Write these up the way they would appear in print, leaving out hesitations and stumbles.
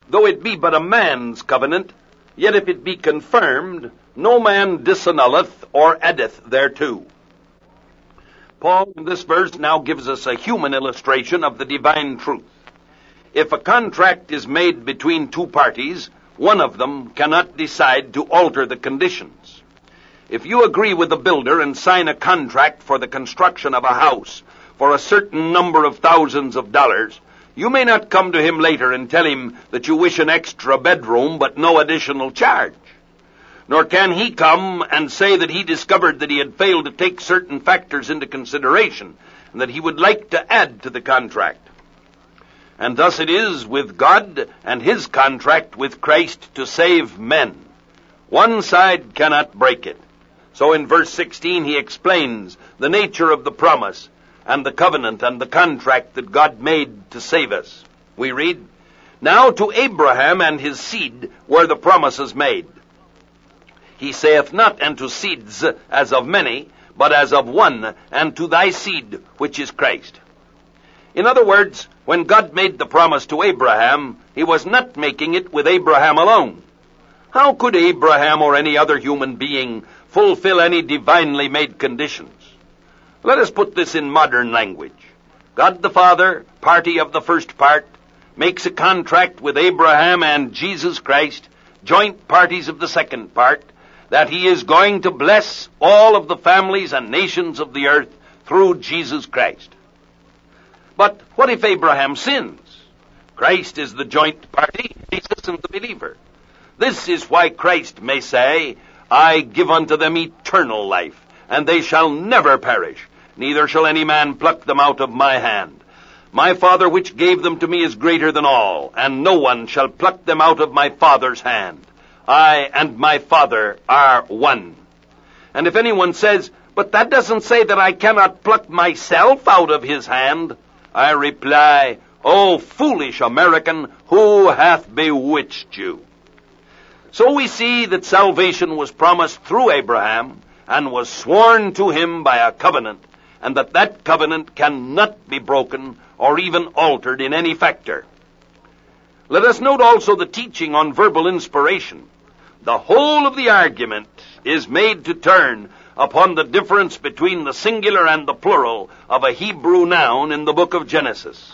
though it be but a man's covenant, yet if it be confirmed, no man disannulleth or addeth thereto. Paul in this verse now gives us a human illustration of the divine truth. If a contract is made between two parties, one of them cannot decide to alter the conditions. If you agree with the builder and sign a contract for the construction of a house for a certain number of thousands of dollars, you may not come to him later and tell him that you wish an extra bedroom but no additional charge. Nor can he come and say that he discovered that he had failed to take certain factors into consideration and that he would like to add to the contract. And thus it is with God and his contract with Christ to save men. One side cannot break it. So in verse 16 he explains the nature of the promise and the covenant and the contract that God made to save us. We read, "Now to Abraham and his seed were the promises made. He saith not unto seeds as of many, but as of one, and to thy seed, which is Christ." In other words, when God made the promise to Abraham, he was not making it with Abraham alone. How could Abraham or any other human being fulfill any divinely made conditions? Let us put this in modern language. God the Father, party of the first part, makes a contract with Abraham and Jesus Christ, joint parties of the second part, that he is going to bless all of the families and nations of the earth through Jesus Christ. But what if Abraham sins? Christ is the joint party, Jesus and the believer. This is why Christ may say, "I give unto them eternal life, and they shall never perish, neither shall any man pluck them out of my hand. My Father which gave them to me is greater than all, and no one shall pluck them out of my Father's hand. I and my Father are one." And if anyone says, "But that doesn't say that I cannot pluck myself out of his hand," I reply, "O foolish American, who hath bewitched you?" So we see that salvation was promised through Abraham and was sworn to him by a covenant, and that covenant cannot be broken or even altered in any factor. Let us note also the teaching on verbal inspiration. The whole of the argument is made to turn upon the difference between the singular and the plural of a Hebrew noun in the book of Genesis.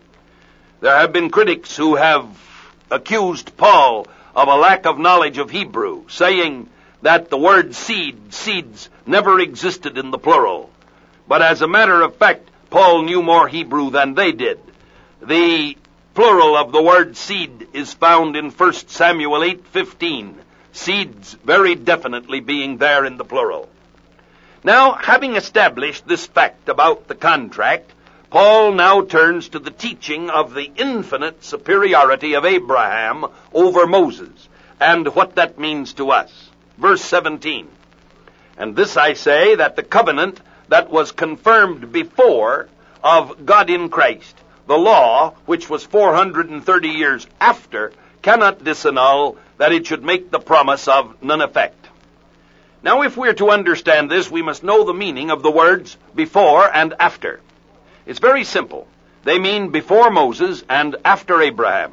There have been critics who have accused Paul of a lack of knowledge of Hebrew, saying that the word seeds, never existed in the plural. But as a matter of fact, Paul knew more Hebrew than they did. The plural of the word seed is found in 1 Samuel 8:15. Seeds very definitely being there in the plural. Now, having established this fact about the contract, Paul now turns to the teaching of the infinite superiority of Abraham over Moses, and what that means to us. Verse 17, "And this I say, that the covenant that was confirmed before of God in Christ, the law, which was 430 years after, cannot disannul that it should make the promise of none effect." Now, if we're to understand this, we must know the meaning of the words before and after. It's very simple. They mean before Moses and after Abraham.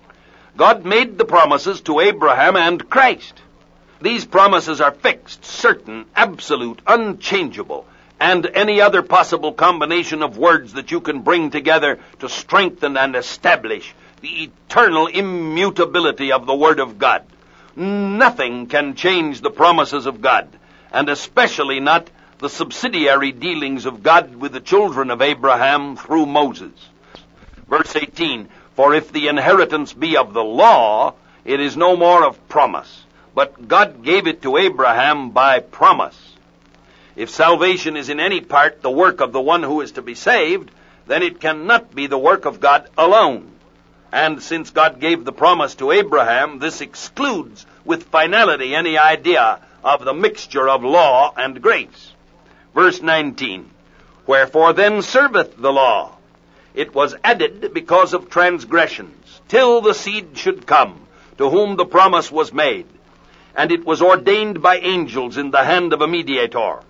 God made the promises to Abraham and Christ. These promises are fixed, certain, absolute, unchangeable, and any other possible combination of words that you can bring together to strengthen and establish the eternal immutability of the Word of God. Nothing can change the promises of God, and especially not the subsidiary dealings of God with the children of Abraham through Moses. Verse 18, "For if the inheritance be of the law, it is no more of promise, but God gave it to Abraham by promise." If salvation is in any part the work of the one who is to be saved, then it cannot be the work of God alone. And since God gave the promise to Abraham, this excludes with finality any idea of the mixture of law and grace. Verse 19, "Wherefore then serveth the law? It was added because of transgressions, till the seed should come, to whom the promise was made. And it was ordained by angels in the hand of a mediator."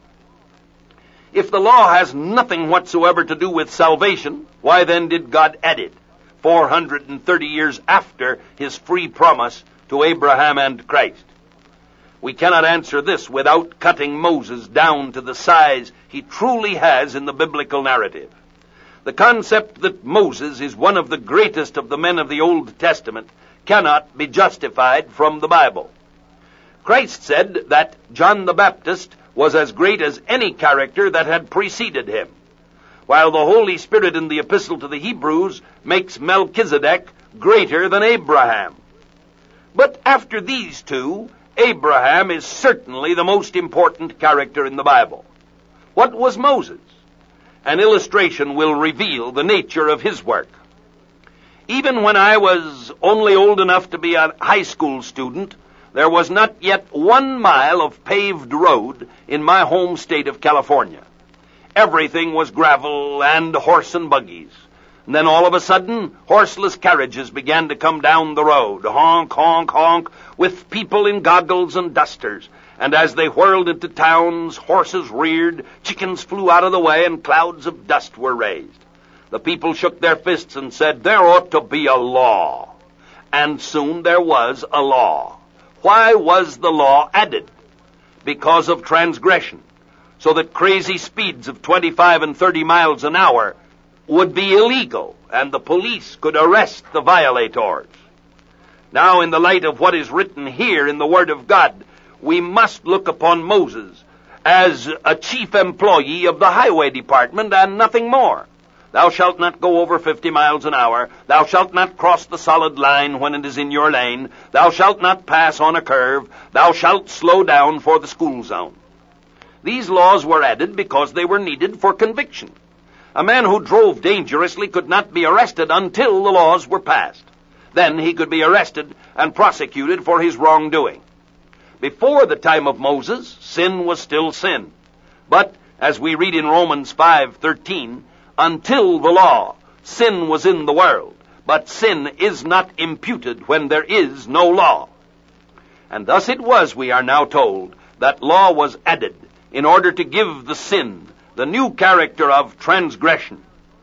If the law has nothing whatsoever to do with salvation, why then did God add it? 430 years after his free promise to Abraham and Christ. We cannot answer this without cutting Moses down to the size he truly has in the biblical narrative. The concept that Moses is one of the greatest of the men of the Old Testament cannot be justified from the Bible. Christ said that John the Baptist was as great as any character that had preceded him, while the Holy Spirit in the Epistle to the Hebrews makes Melchizedek greater than Abraham. But after these two, Abraham is certainly the most important character in the Bible. What was Moses? An illustration will reveal the nature of his work. Even when I was only old enough to be a high school student, there was not yet 1 mile of paved road in my home state of California. Everything was gravel and horse and buggies. And then all of a sudden, horseless carriages began to come down the road, honk, honk, honk, with people in goggles and dusters. And as they whirled into towns, horses reared, chickens flew out of the way, and clouds of dust were raised. The people shook their fists and said, "There ought to be a law." And soon there was a law. Why was the law added? Because of transgression, so that crazy speeds of 25 and 30 miles an hour would be illegal, and the police could arrest the violators. Now, in the light of what is written here in the Word of God, we must look upon Moses as a chief employee of the highway department and nothing more. Thou shalt not go over 50 miles an hour. Thou shalt not cross the solid line when it is in your lane. Thou shalt not pass on a curve. Thou shalt slow down for the school zone. These laws were added because they were needed for conviction. A man who drove dangerously could not be arrested until the laws were passed. Then he could be arrested and prosecuted for his wrongdoing. Before the time of Moses, sin was still sin. But, as we read in Romans 5:13, until the law, sin was in the world, but sin is not imputed when there is no law. And thus it was, we are now told, that law was added in order to give the sin the new character of transgression.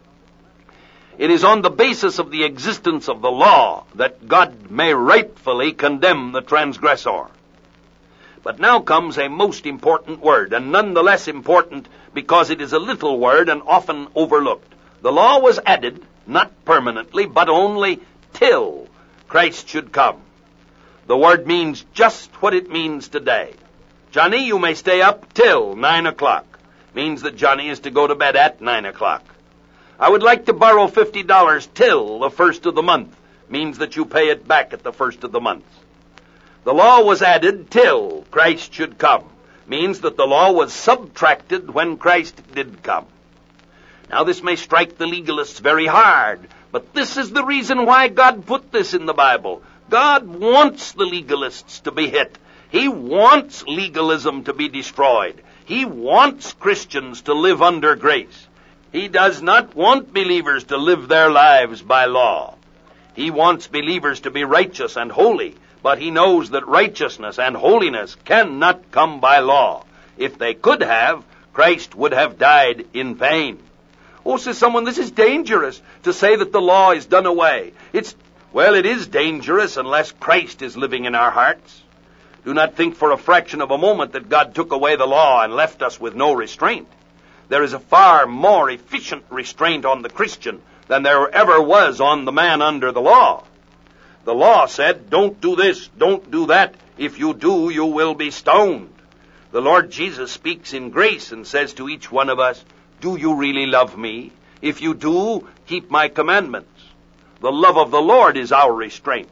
It is on the basis of the existence of the law that God may rightfully condemn the transgressor. But now comes a most important word, and none the less important because it is a little word and often overlooked. The law was added, not permanently, but only till Christ should come. The word means just what it means today. Johnny, you may stay up till 9 o'clock. Means that Johnny is to go to bed at 9 o'clock. I would like to borrow $50 till the first of the month. Means that you pay it back at the first of the month. The law was added till Christ should come. Means that the law was subtracted when Christ did come. Now this may strike the legalists very hard, but this is the reason why God put this in the Bible. God wants the legalists to be hit. He wants legalism to be destroyed. He wants Christians to live under grace. He does not want believers to live their lives by law. He wants believers to be righteous and holy, but he knows that righteousness and holiness cannot come by law. If they could have, Christ would have died in vain. Oh, says someone, this is dangerous to say that the law is done away. Well, it is dangerous unless Christ is living in our hearts. Do not think for a fraction of a moment that God took away the law and left us with no restraint. There is a far more efficient restraint on the Christian than there ever was on the man under the law. The law said, don't do this, don't do that. If you do, you will be stoned. The Lord Jesus speaks in grace and says to each one of us, do you really love me? If you do, keep my commandments. The love of the Lord is our restraint.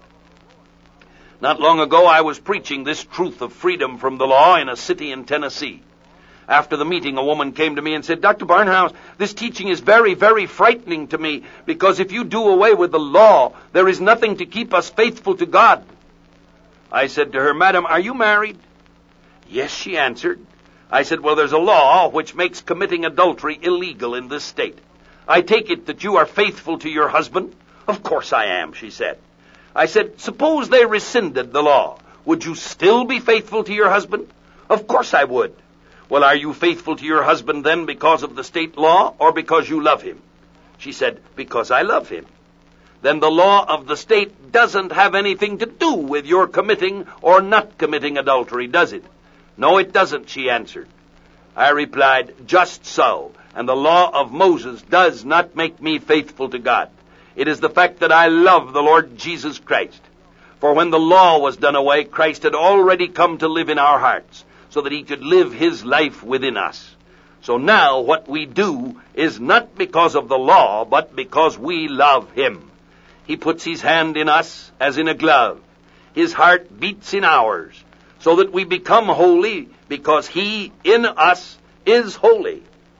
Not long ago, I was preaching this truth of freedom from the law in a city in Tennessee. After the meeting, a woman came to me and said, Dr. Barnhouse, this teaching is very, very frightening to me, because if you do away with the law, there is nothing to keep us faithful to God. I said to her, Madam, are you married? Yes, she answered. I said, well, there's a law which makes committing adultery illegal in this state. I take it that you are faithful to your husband? Of course I am, she said. I said, suppose they rescinded the law. Would you still be faithful to your husband? Of course I would. Well, are you faithful to your husband then because of the state law or because you love him? She said, because I love him. then the law of the state doesn't have anything to do with your committing or not committing adultery, does it? No, it doesn't, she answered. I replied, just so, and the law of Moses does not make me faithful to God. It is the fact that I love the Lord Jesus Christ. For when the law was done away, Christ had already come to live in our hearts, so that he could live his life within us. So now what we do is not because of the law, but because we love him. He puts his hand in us as in a glove. His heart beats in ours, so that we become holy because he in us is holy.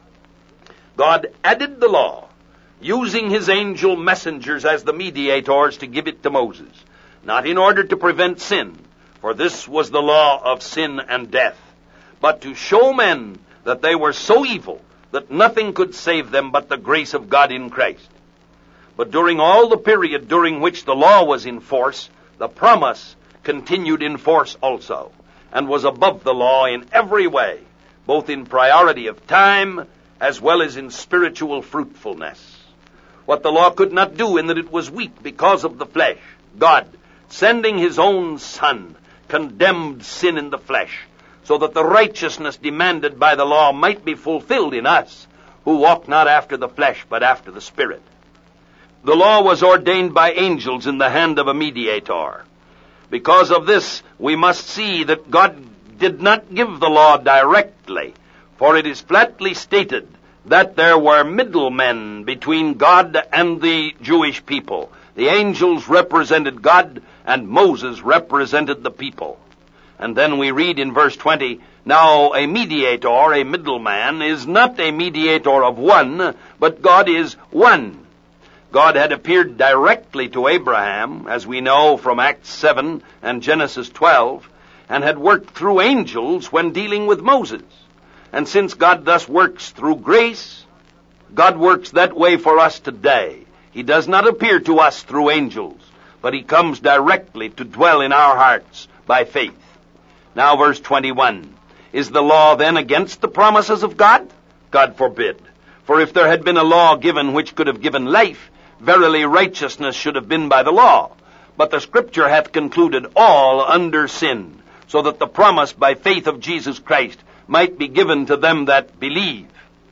God added the law, using his angel messengers as the mediators to give it to Moses, not in order to prevent sin, for this was the law of sin and death, but to show men that they were so evil that nothing could save them but the grace of God in Christ. But during all the period during which the law was in force, the promise continued in force also, and was above the law in every way, both in priority of time as well as in spiritual fruitfulness. What the law could not do in that it was weak because of the flesh, God, sending his own Son, condemned sin in the flesh, so that the righteousness demanded by the law might be fulfilled in us, who walk not after the flesh, but after the Spirit. The law was ordained by angels in the hand of a mediator. Because of this, we must see that God did not give the law directly, for it is flatly stated that there were middlemen between God and the Jewish people. The angels represented God, and Moses represented the people. And then we read in verse 20, now a mediator, a middleman, is not a mediator of one, but God is one. God had appeared directly to Abraham, as we know from Acts 7 and Genesis 12, and had worked through angels when dealing with Moses. And since God thus works through grace, God works that way for us today. He does not appear to us through angels, but he comes directly to dwell in our hearts by faith. Now verse 21. Is the law then against the promises of God? God forbid. For if there had been a law given which could have given life, verily righteousness should have been by the law. But the Scripture hath concluded all under sin, so that the promise by faith of Jesus Christ might be given to them that believe.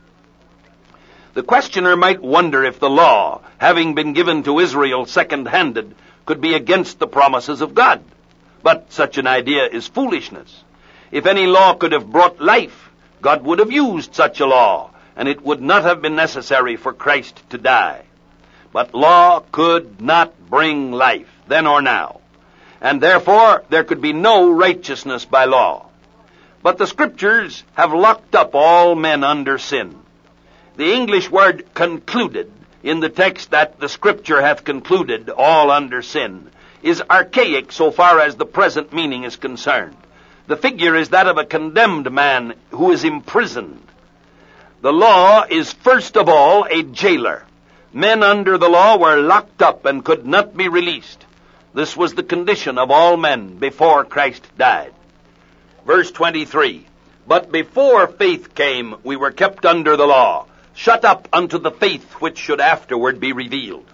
The questioner might wonder if the law, having been given to Israel second-handed, could be against the promises of God. But such an idea is foolishness. If any law could have brought life, God would have used such a law, and it would not have been necessary for Christ to die. But law could not bring life, then or now, and therefore there could be no righteousness by law. But the Scriptures have locked up all men under sin. The English word concluded in the text that the Scripture hath concluded all under sin is archaic so far as the present meaning is concerned. The figure is that of a condemned man who is imprisoned. The law is first of all a jailer. Men under the law were locked up and could not be released. This was the condition of all men before Christ died. Verse 23, but before faith came, we were kept under the law, shut up unto the faith which should afterward be revealed.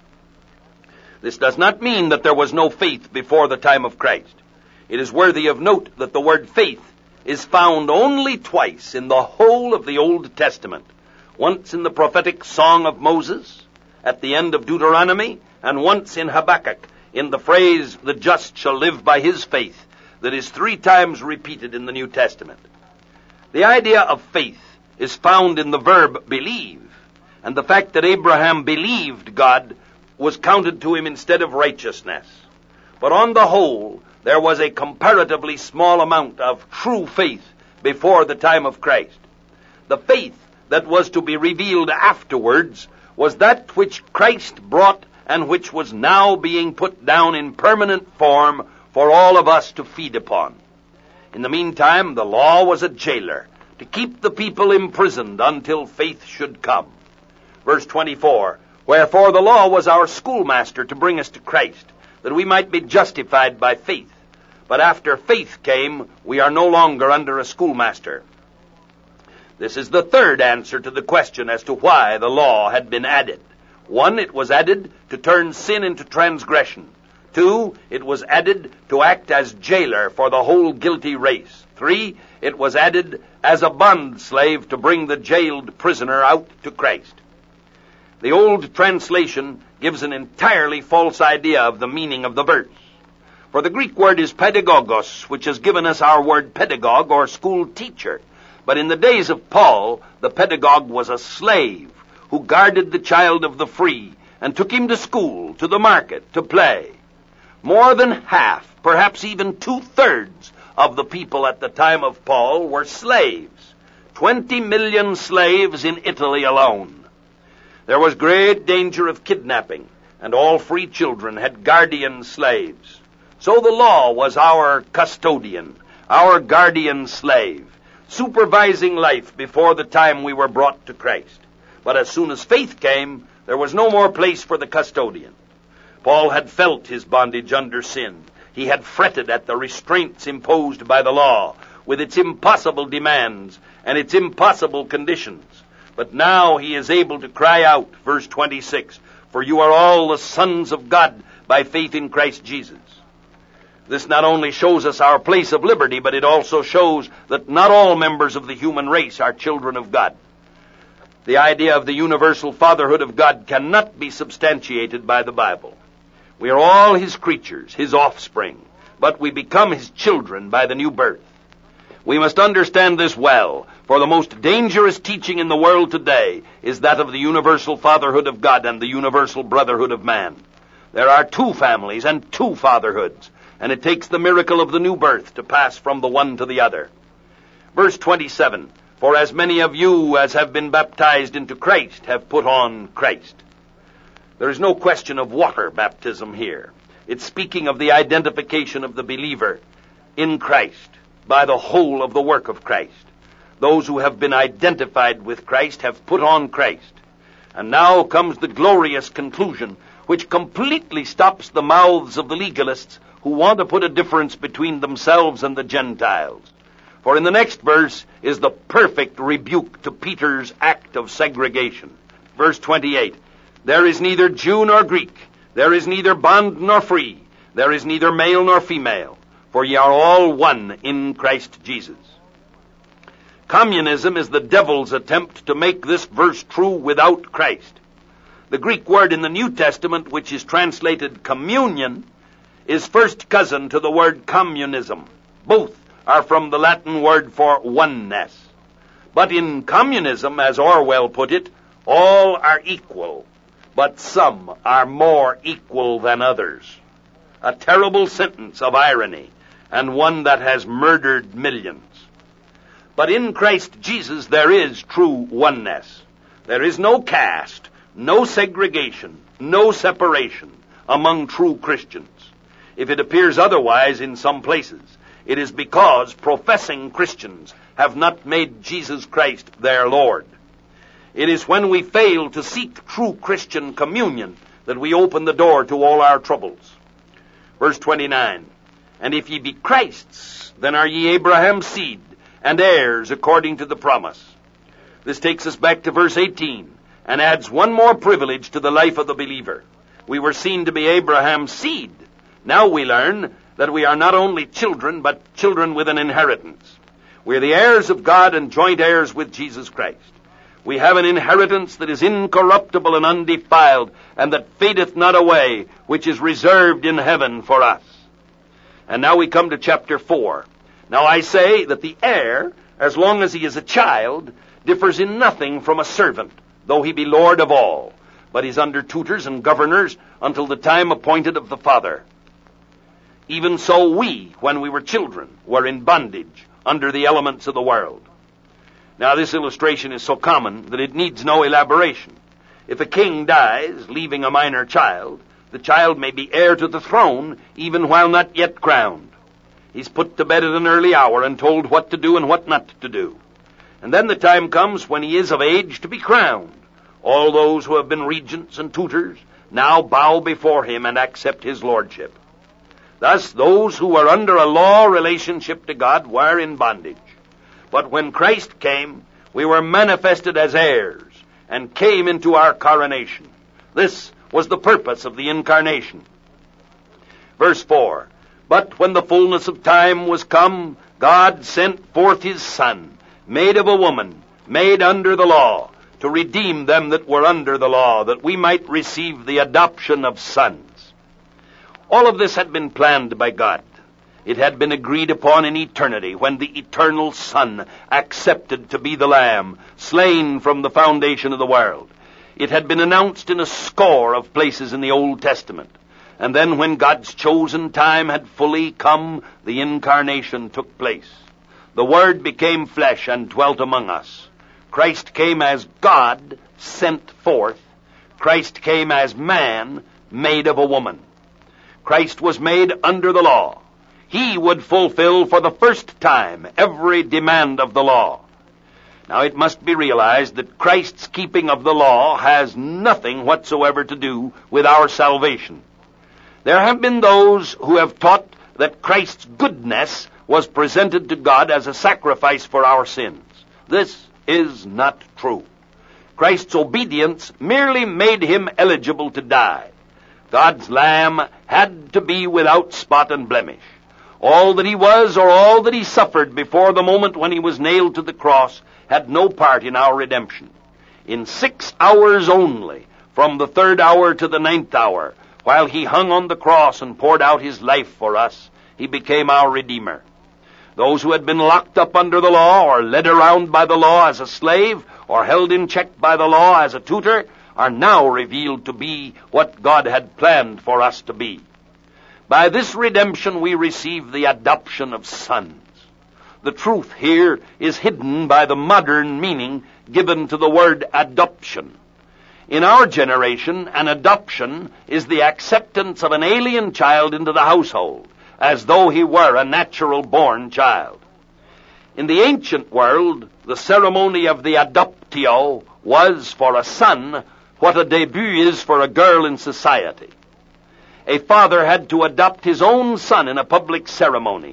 This does not mean that there was no faith before the time of Christ. It is worthy of note that the word faith is found only twice in the whole of the Old Testament. Once in the prophetic song of Moses, at the end of Deuteronomy, and once in Habakkuk, in the phrase, the just shall live by his faith, that is 3 times repeated in the New Testament. The idea of faith is found in the verb believe, and the fact that Abraham believed God was counted to him instead of righteousness. But on the whole, there was a comparatively small amount of true faith before the time of Christ. The faith that was to be revealed afterwards was that which Christ brought and which was now being put down in permanent form for all of us to feed upon. In the meantime, the law was a jailer to keep the people imprisoned until faith should come. Verse 24, wherefore the law was our schoolmaster to bring us to Christ, that we might be justified by faith. But after faith came, we are no longer under a schoolmaster. This is the third answer to the question as to why the law had been added. 1, it was added to turn sin into transgression. 2, it was added to act as jailer for the whole guilty race. 3, it was added as a bond slave to bring the jailed prisoner out to Christ. The old translation gives an entirely false idea of the meaning of the verse. For the Greek word is pedagogos, which has given us our word pedagogue or school teacher. But in the days of Paul, the pedagogue was a slave who guarded the child of the free and took him to school, to the market, to play. More than half, perhaps even 2/3 of the people at the time of Paul were slaves. 20 million slaves in Italy alone. There was great danger of kidnapping, and all free children had guardian slaves. So the law was our custodian, our guardian slave, supervising life before the time we were brought to Christ. But as soon as faith came, there was no more place for the custodian. Paul had felt his bondage under sin. He had fretted at the restraints imposed by the law, with its impossible demands and its impossible conditions. But now he is able to cry out, verse 26, "For you are all the sons of God by faith in Christ Jesus." This not only shows us our place of liberty, but it also shows that not all members of the human race are children of God. The idea of the universal fatherhood of God cannot be substantiated by the Bible. We are all his creatures, his offspring, but we become his children by the new birth. We must understand this well, for the most dangerous teaching in the world today is that of the universal fatherhood of God and the universal brotherhood of man. There are two families and two fatherhoods, and it takes the miracle of the new birth to pass from the one to the other. Verse 27, "For as many of you as have been baptized into Christ have put on Christ." There is no question of water baptism here. It's speaking of the identification of the believer in Christ by the whole of the work of Christ. Those who have been identified with Christ have put on Christ. And now comes the glorious conclusion, which completely stops the mouths of the legalists who want to put a difference between themselves and the Gentiles. For in the next verse is the perfect rebuke to Peter's act of segregation. Verse 28, "There is neither Jew nor Greek, there is neither bond nor free, there is neither male nor female, for ye are all one in Christ Jesus." Communism is the devil's attempt to make this verse true without Christ. The Greek word in the New Testament, which is translated communion, is first cousin to the word communism. Both are from the Latin word for oneness. But in communism, as Orwell put it, all are equal, but some are more equal than others. A terrible sentence of irony, and one that has murdered millions. But in Christ Jesus there is true oneness. There is no caste, no segregation, no separation among true Christians. If it appears otherwise in some places, it is because professing Christians have not made Jesus Christ their Lord. It is when we fail to seek true Christian communion that we open the door to all our troubles. Verse 29, "And if ye be Christ's, then are ye Abraham's seed, and heirs according to the promise." This takes us back to verse 18, and adds one more privilege to the life of the believer. We were seen to be Abraham's seed. Now we learn that we are not only children, but children with an inheritance. We are the heirs of God and joint heirs with Jesus Christ. We have an inheritance that is incorruptible and undefiled, and that fadeth not away, which is reserved in heaven for us. And now we come to chapter 4. Now I say that the heir, as long as he is a child, differs in nothing from a servant, though he be lord of all, but is under tutors and governors until the time appointed of the father. Even so we, when we were children, were in bondage under the elements of the world. Now this illustration is so common that it needs no elaboration. If a king dies, leaving a minor child, the child may be heir to the throne even while not yet crowned. He's put to bed at an early hour and told what to do and what not to do. And then the time comes when he is of age to be crowned. All those who have been regents and tutors now bow before him and accept his lordship. Thus, those who were under a law relationship to God were in bondage. But when Christ came, we were manifested as heirs and came into our coronation. This was the purpose of the incarnation. Verse 4, "But when the fullness of time was come, God sent forth his Son, made of a woman, made under the law, to redeem them that were under the law, that we might receive the adoption of sons." All of this had been planned by God. It had been agreed upon in eternity when the eternal Son accepted to be the Lamb, slain from the foundation of the world. It had been announced in a score of places in the Old Testament. And then when God's chosen time had fully come, the incarnation took place. The Word became flesh and dwelt among us. Christ came as God sent forth. Christ came as man made of a woman. Christ was made under the law. He would fulfill for the first time every demand of the law. Now it must be realized that Christ's keeping of the law has nothing whatsoever to do with our salvation. There have been those who have taught that Christ's goodness was presented to God as a sacrifice for our sins. This is not true. Christ's obedience merely made him eligible to die. God's Lamb had to be without spot and blemish. All that he was or all that he suffered before the moment when he was nailed to the cross had no part in our redemption. In 6 hours only, from the 3rd hour to the 9th hour, while he hung on the cross and poured out his life for us, he became our Redeemer. Those who had been locked up under the law or led around by the law as a slave or held in check by the law as a tutor are now revealed to be what God had planned for us to be. By this redemption we receive the adoption of sons. The truth here is hidden by the modern meaning given to the word adoption. In our generation, an adoption is the acceptance of an alien child into the household, as though he were a natural-born child. In the ancient world, the ceremony of the adoptio was, for a son, what a debut is for a girl in society. A father had to adopt his own son in a public ceremony.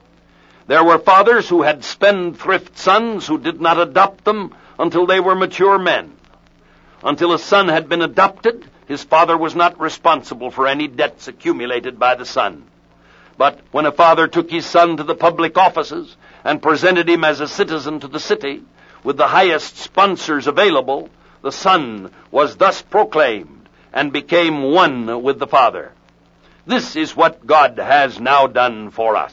There were fathers who had spendthrift sons who did not adopt them until they were mature men. Until a son had been adopted, his father was not responsible for any debts accumulated by the son. But when a father took his son to the public offices and presented him as a citizen to the city, with the highest sponsors available, the son was thus proclaimed and became one with the Father. This is what God has now done for us.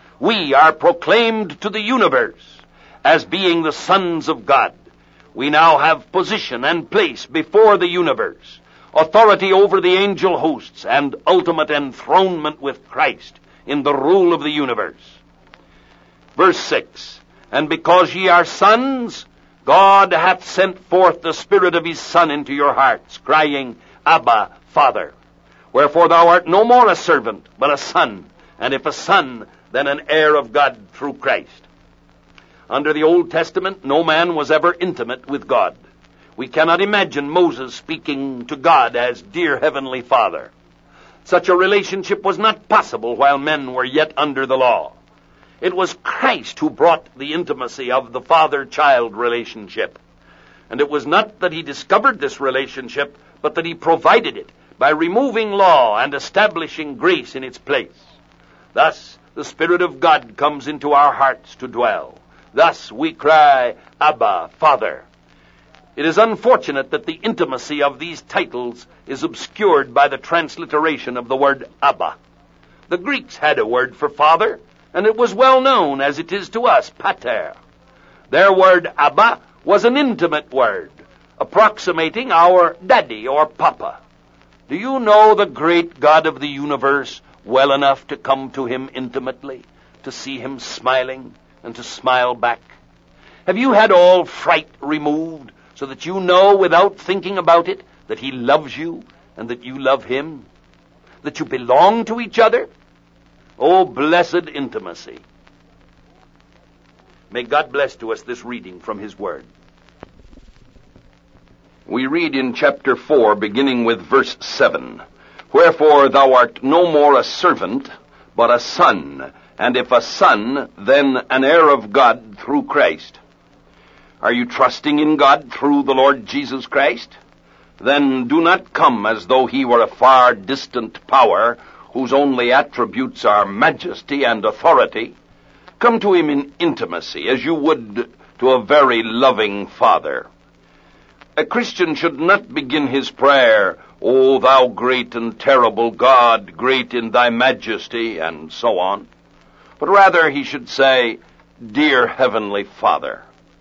We are proclaimed to the universe as being the sons of God. We now have position and place before the universe, authority over the angel hosts, and ultimate enthronement with Christ in the rule of the universe. Verse 6, "And because ye are sons, God hath sent forth the Spirit of his Son into your hearts, crying, Abba, Father. Wherefore thou art no more a servant, but a son, and if a son, then an heir of God through Christ." Under the Old Testament, no man was ever intimate with God. We cannot imagine Moses speaking to God as dear Heavenly Father. Such a relationship was not possible while men were yet under the law. It was Christ who brought the intimacy of the father-child relationship. And it was not that he discovered this relationship, but that he provided it by removing law and establishing grace in its place. Thus, the Spirit of God comes into our hearts to dwell. Thus we cry, Abba, Father. It is unfortunate that the intimacy of these titles is obscured by the transliteration of the word Abba. The Greeks had a word for father, and it was well known as it is to us, pater. Their word Abba was an intimate word, approximating our daddy or papa. Do you know the great God of the universe well enough to come to him intimately, to see him smiling and to smile back? Have you had all fright removed so that you know without thinking about it that he loves you and that you love him? That you belong to each other? Oh, blessed intimacy. May God bless to us this reading from his word. We read in chapter 4, beginning with verse 7, "Wherefore thou art no more a servant, but a son, and if a son, then an heir of God through Christ." Are you trusting in God through the Lord Jesus Christ? then do not come as though he were a far distant power whose only attributes are majesty and authority. Come to him in intimacy, as you would to a very loving father. A Christian should not begin his prayer, "O thou great and terrible God, great in thy majesty," and so on. But rather he should say, "Dear Heavenly Father."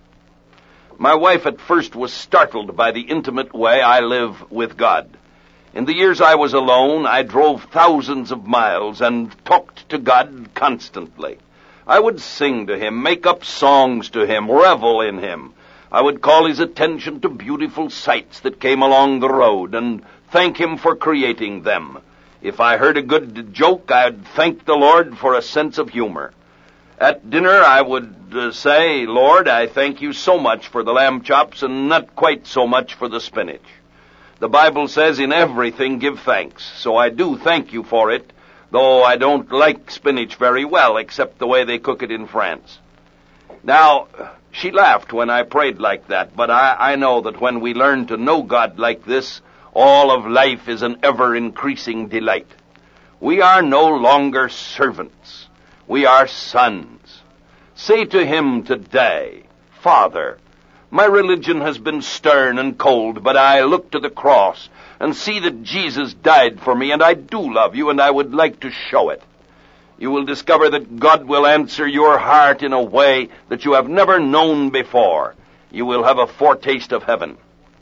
My wife at first was startled by the intimate way I live with God. In the years I was alone, I drove thousands of miles and talked to God constantly. I would sing to him, make up songs to him, revel in him. I would call his attention to beautiful sights that came along the road and thank him for creating them. If I heard a good joke, I'd thank the Lord for a sense of humor. At dinner, I would say, "Lord, I thank you so much for the lamb chops and not quite so much for the spinach. The Bible says in everything give thanks, so I do thank you for it, though I don't like spinach very well, except the way they cook it in France." Now, she laughed when I prayed like that, but I know that when we learn to know God like this, all of life is an ever-increasing delight. We are no longer servants. We are sons. Say to him today, "Father, my religion has been stern and cold, but I look to the cross and see that Jesus died for me, and I do love you, and I would like to show it." You will discover that God will answer your heart in a way that you have never known before. You will have a foretaste of heaven.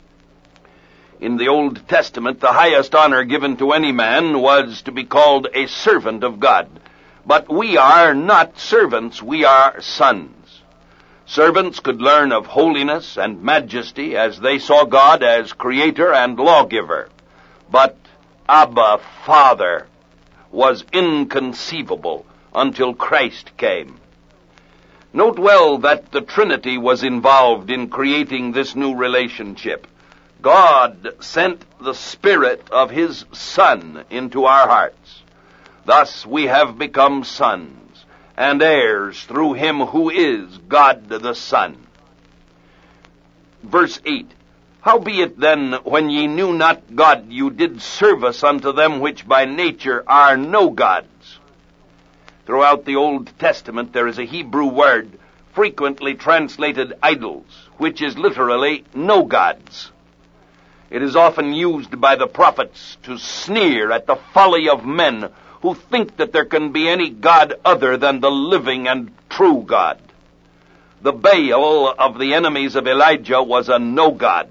In the Old Testament, the highest honor given to any man was to be called a servant of God. But we are not servants, we are sons. Servants could learn of holiness and majesty as they saw God as creator and lawgiver. But Abba, Father, was inconceivable until Christ came. Note well that the Trinity was involved in creating this new relationship. God sent the Spirit of His Son into our hearts. Thus we have become sons and heirs through Him who is God the Son. Verse 8, "Howbeit then, when ye knew not God, you did service unto them which by nature are no gods." Throughout the Old Testament there is a Hebrew word, frequently translated idols, which is literally no gods. It is often used by the prophets to sneer at the folly of men who think that there can be any God other than the living and true God. The Baal of the enemies of Elijah was a no-God.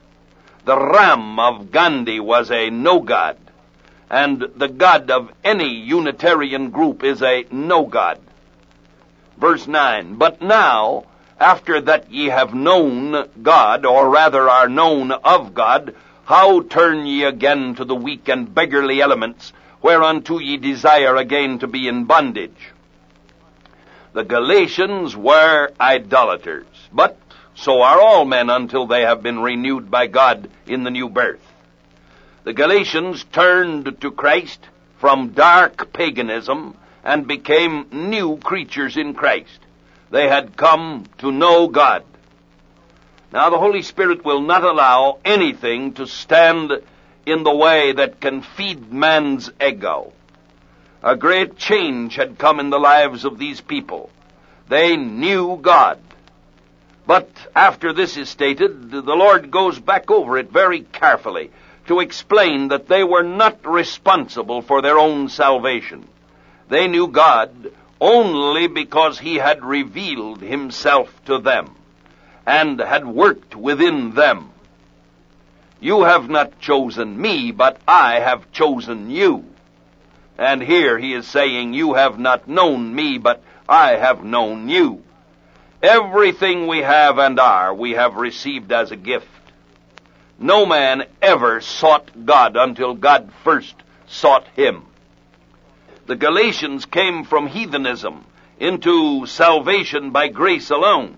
The Ram of Gandhi was a no-God. And the God of any Unitarian group is a no-God. Verse 9, "But now, after that ye have known God, or rather are known of God, how turn ye again to the weak and beggarly elements, whereunto ye desire again to be in bondage?" The Galatians were idolaters, but so are all men until they have been renewed by God in the new birth. The Galatians turned to Christ from dark paganism and became new creatures in Christ. They had come to know God. Now the Holy Spirit will not allow anything to stand in the way that can feed man's ego. A great change had come in the lives of these people. They knew God. But after this is stated, the Lord goes back over it very carefully to explain that they were not responsible for their own salvation. They knew God only because He had revealed Himself to them and had worked within them. "You have not chosen me, but I have chosen you." And here He is saying, "You have not known me, but I have known you." Everything we have and are, we have received as a gift. No man ever sought God until God first sought him. The Galatians came from heathenism into salvation by grace alone.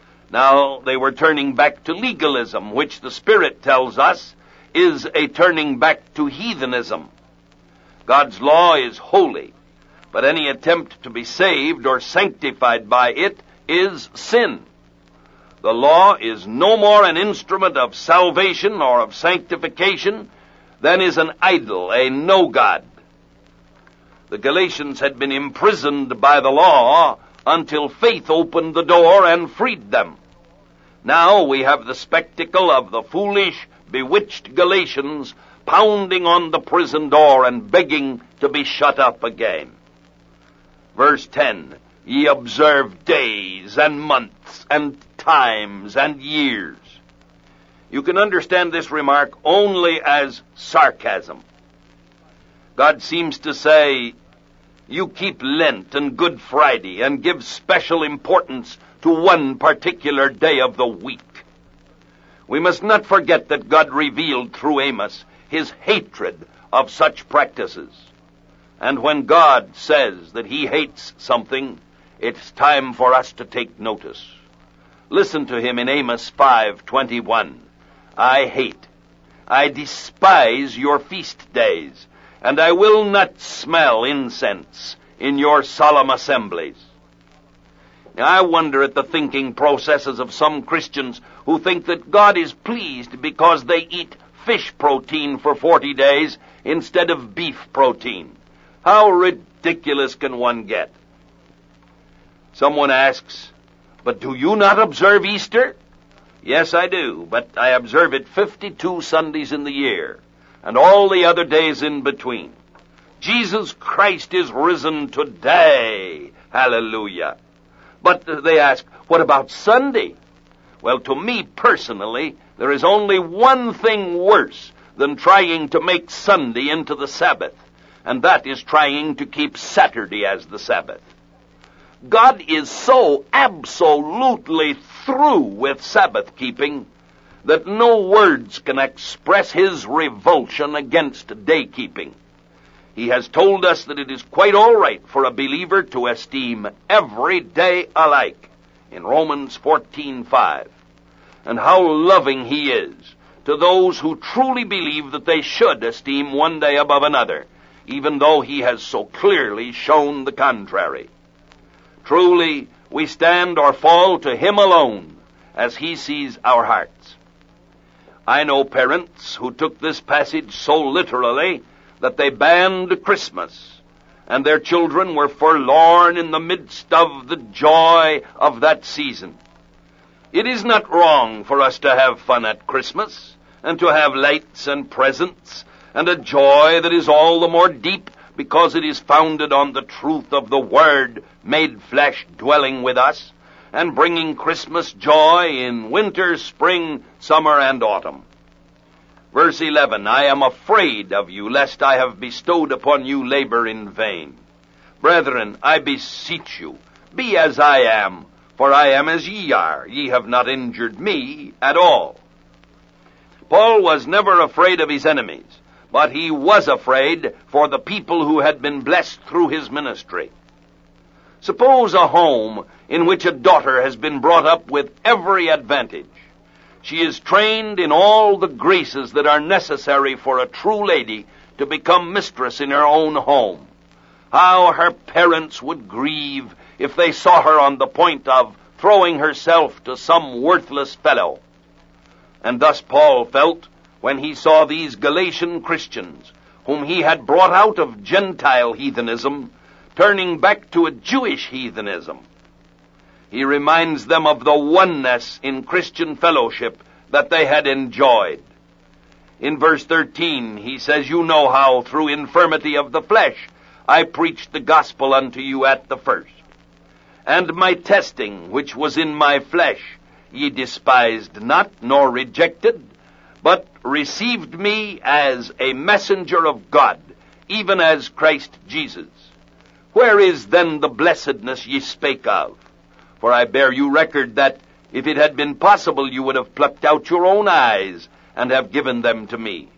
Now they were turning back to legalism, which the Spirit tells us is a turning back to heathenism. God's law is holy, but any attempt to be saved or sanctified by it is sin. The law is no more an instrument of salvation or of sanctification than is an idol, a no-God. The Galatians had been imprisoned by the law until faith opened the door and freed them. Now we have the spectacle of the foolish, bewitched Galatians pounding on the prison door and begging to be shut up again. Verse 10, ye observe days and months and times and years. You can understand this remark only as sarcasm. God seems to say, you keep Lent and Good Friday and give special importance to one particular day of the week. We must not forget that God revealed through Amos his hatred of such practices. And when God says that he hates something, it's time for us to take notice. Listen to him in Amos 5:21. I despise your feast days, and I will not smell incense in your solemn assemblies. Now, I wonder at the thinking processes of some Christians who think that God is pleased because they eat fish protein for 40 days instead of beef protein. How ridiculous can one get? Someone asks, but do you not observe Easter? Yes, I do, but I observe it 52 Sundays in the year, and all the other days in between. Jesus Christ is risen today. Hallelujah. But they ask, what about Sunday? Well, to me personally, there is only one thing worse than trying to make Sunday into the Sabbath, and that is trying to keep Saturday as the Sabbath. God is so absolutely through with Sabbath keeping that no words can express his revulsion against day keeping. He has told us that it is quite all right for a believer to esteem every day alike in Romans 14:5, and how loving he is to those who truly believe that they should esteem one day above another, even though he has so clearly shown the contrary. Truly, we stand or fall to him alone as he sees our hearts. I know parents who took this passage so literally that they banned Christmas, and their children were forlorn in the midst of the joy of that season. It is not wrong for us to have fun at Christmas, and to have lights and presents, and a joy that is all the more deep because it is founded on the truth of the Word made flesh dwelling with us, and bringing Christmas joy in winter, spring, summer, and autumn. Verse 11, I am afraid of you, lest I have bestowed upon you labor in vain. Brethren, I beseech you, be as I am, for I am as ye are. Ye have not injured me at all. Paul was never afraid of his enemies, but he was afraid for the people who had been blessed through his ministry. Suppose a home in which a daughter has been brought up with every advantage. She is trained in all the graces that are necessary for a true lady to become mistress in her own home. How her parents would grieve if they saw her on the point of throwing herself to some worthless fellow. And thus Paul felt when he saw these Galatian Christians, whom he had brought out of Gentile heathenism, turning back to a Jewish heathenism. He reminds them of the oneness in Christian fellowship that they had enjoyed. In verse 13, he says, you know how through infirmity of the flesh I preached the gospel unto you at the first. And my testing, which was in my flesh, ye despised not, nor rejected, but received me as a messenger of God, even as Christ Jesus. Where is then the blessedness ye spake of? For I bear you record that if it had been possible, you would have plucked out your own eyes and have given them to me.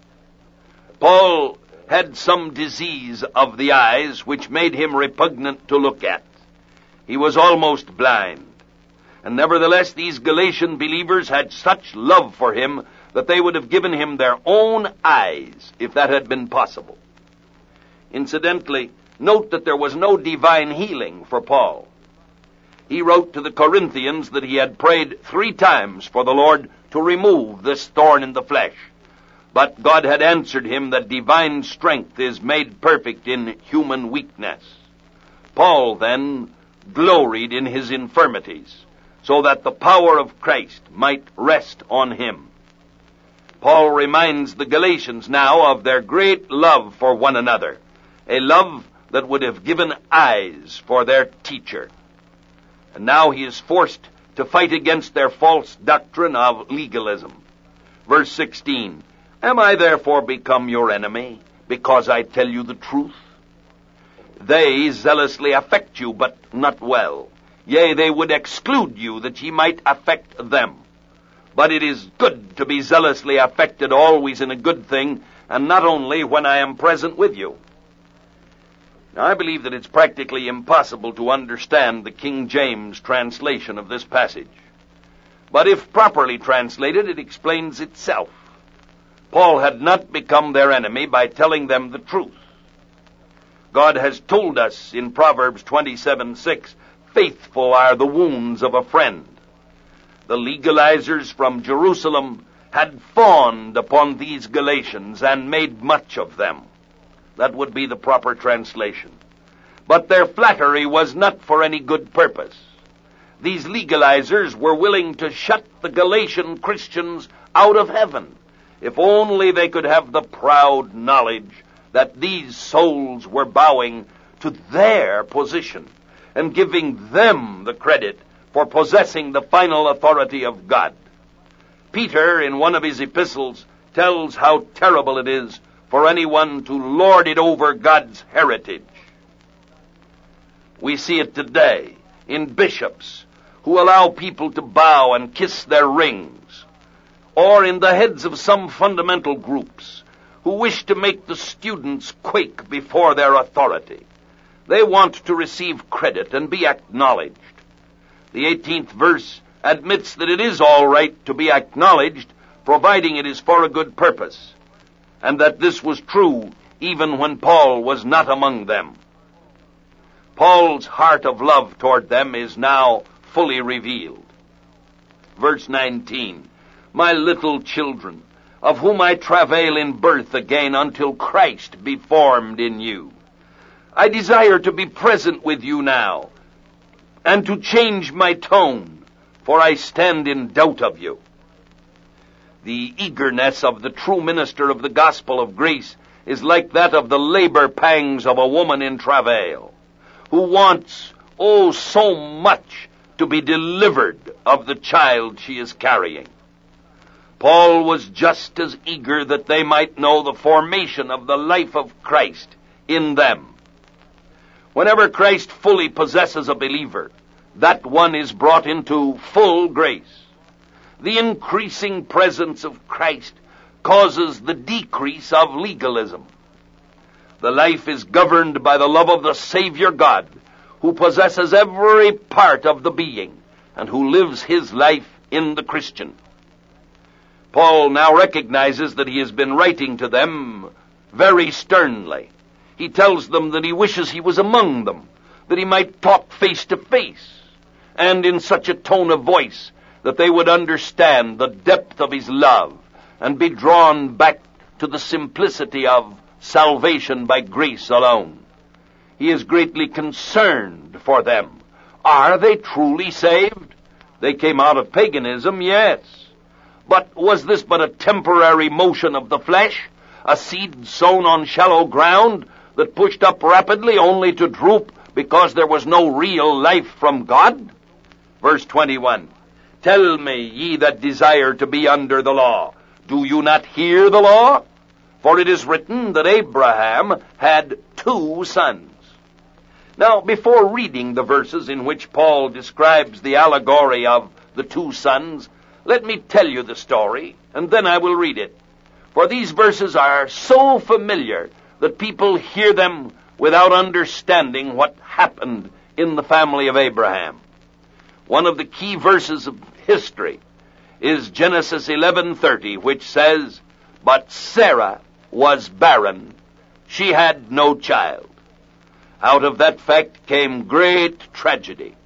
Paul had some disease of the eyes which made him repugnant to look at. He was almost blind. And nevertheless, these Galatian believers had such love for him that they would have given him their own eyes if that had been possible. Incidentally, note that there was no divine healing for Paul. he wrote to the Corinthians that he had prayed 3 times for the Lord to remove this thorn in the flesh. But God had answered him that divine strength is made perfect in human weakness. Paul then gloried in his infirmities, so that the power of Christ might rest on him. Paul reminds the Galatians now of their great love for one another, a love that would have given eyes for their teacher. And now he is forced to fight against their false doctrine of legalism. Verse 16, "Am I therefore become your enemy, because I tell you the truth? They zealously affect you, but not well. Yea, they would exclude you, that ye might affect them. But it is good to be zealously affected always in a good thing, and not only when I am present with you." Now, I believe that it's practically impossible to understand the King James translation of this passage. But if properly translated, it explains itself. Paul had not become their enemy by telling them the truth. God has told us in Proverbs 27:6, "Faithful are the wounds of a friend." The legalizers from Jerusalem had fawned upon these Galatians and made much of them. That would be the proper translation. But their flattery was not for any good purpose. These legalizers were willing to shut the Galatian Christians out of heaven, if only they could have the proud knowledge that these souls were bowing to their position and giving them the credit for possessing the final authority of God. Peter, in one of his epistles, tells how terrible it is for anyone to lord it over God's heritage. We see it today in bishops who allow people to bow and kiss their rings, or in the heads of some fundamental groups who wish to make the students quake before their authority. They want to receive credit and be acknowledged. The 18th verse admits that it is all right to be acknowledged, providing it is for a good purpose, and that this was true even when Paul was not among them. Paul's heart of love toward them is now fully revealed. Verse 19, "My little children, of whom I travail in birth again until Christ be formed in you. I desire to be present with you now, and to change my tone, for I stand in doubt of you." The eagerness of the true minister of the gospel of grace is like that of the labor pangs of a woman in travail, who wants, oh, so much to be delivered of the child she is carrying. Paul was just as eager that they might know the formation of the life of Christ in them. Whenever Christ fully possesses a believer, that one is brought into full grace. The increasing presence of Christ causes the decrease of legalism. The life is governed by the love of the Savior God, who possesses every part of the being, and who lives his life in the Christian. Paul now recognizes that he has been writing to them very sternly. He tells them that he wishes he was among them, that he might talk face to face, and in such a tone of voice that they would understand the depth of his love and be drawn back to the simplicity of salvation by grace alone. He is greatly concerned for them. Are they truly saved? They came out of paganism, yes. But was this but a temporary motion of the flesh, a seed sown on shallow ground that pushed up rapidly only to droop because there was no real life from God? Verse 21, "Tell me, ye that desire to be under the law, do you not hear the law? For it is written that Abraham had 2 sons." Now, before reading the verses in which Paul describes the allegory of the 2 sons, let me tell you the story, and then I will read it. For these verses are so familiar that people hear them without understanding what happened in the family of Abraham. One of the key verses of history is Genesis 11:30, which says, "But Sarah was barren. She had no child." Out of that fact came great tragedy.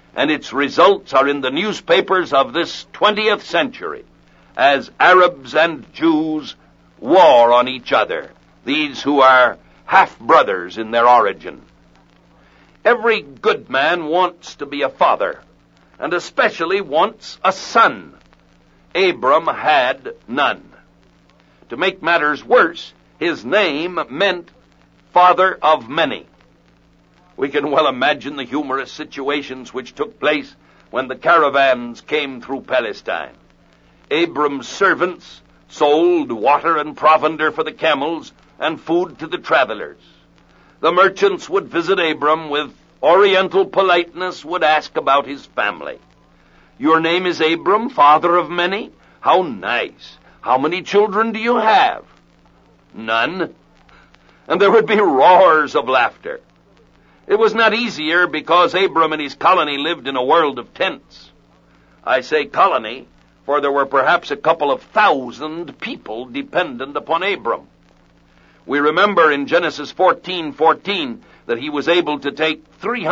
and its results are in the newspapers of this 20th century as Arabs and Jews war on each other, these who are half-brothers in their origin. Every good man wants to be a father, and especially wants a son. Abram had none. To make matters worse, his name meant father of many. We can well imagine the humorous situations which took place when the caravans came through Palestine. Abram's servants sold water and provender for the camels and food to the travelers. The merchants would visit Abram with oriental politeness, would ask about his family. Your name is Abram, father of many? How nice. How many children do you have? None. And there would be roars of laughter. It was not easier because Abram and his colony lived in a world of tents. I say colony, for there were perhaps a couple of thousand people dependent upon Abram. We remember in Genesis 14:14 that he was able to take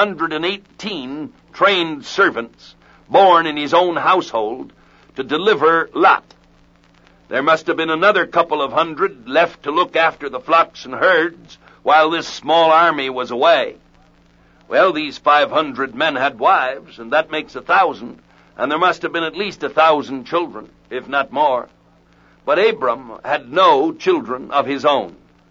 318 trained servants born in his own household to deliver Lot. There must have been another couple of hundred left to look after the flocks and herds while this small army was away. Well, these 500 men had wives, and that makes 1,000, and there must have been at least 1,000 children, if not more. But Abram had no children of his own.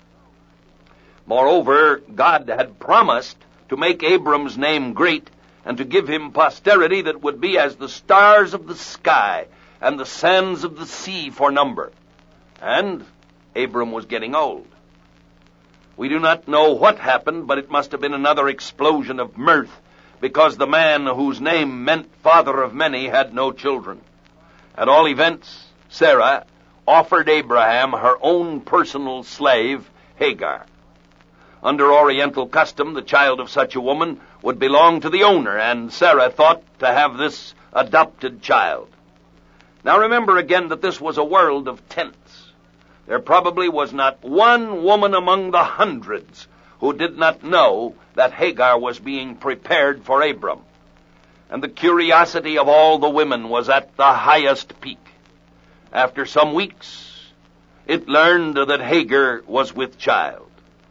Moreover, God had promised to make Abram's name great and to give him posterity that would be as the stars of the sky and the sands of the sea for number. And Abram was getting old. We do not know what happened, but it must have been another explosion of mirth, because the man whose name meant father of many had no children. At all events, Sarah offered Abraham her own personal slave, Hagar. Under Oriental custom, the child of such a woman would belong to the owner, and Sarah thought to have this adopted child. Now remember again that this was a world of tents. There probably was not one woman among the hundreds who did not know that Hagar was being prepared for Abram. And the curiosity of all the women was at the highest peak. After some weeks, it learned that Hagar was with child.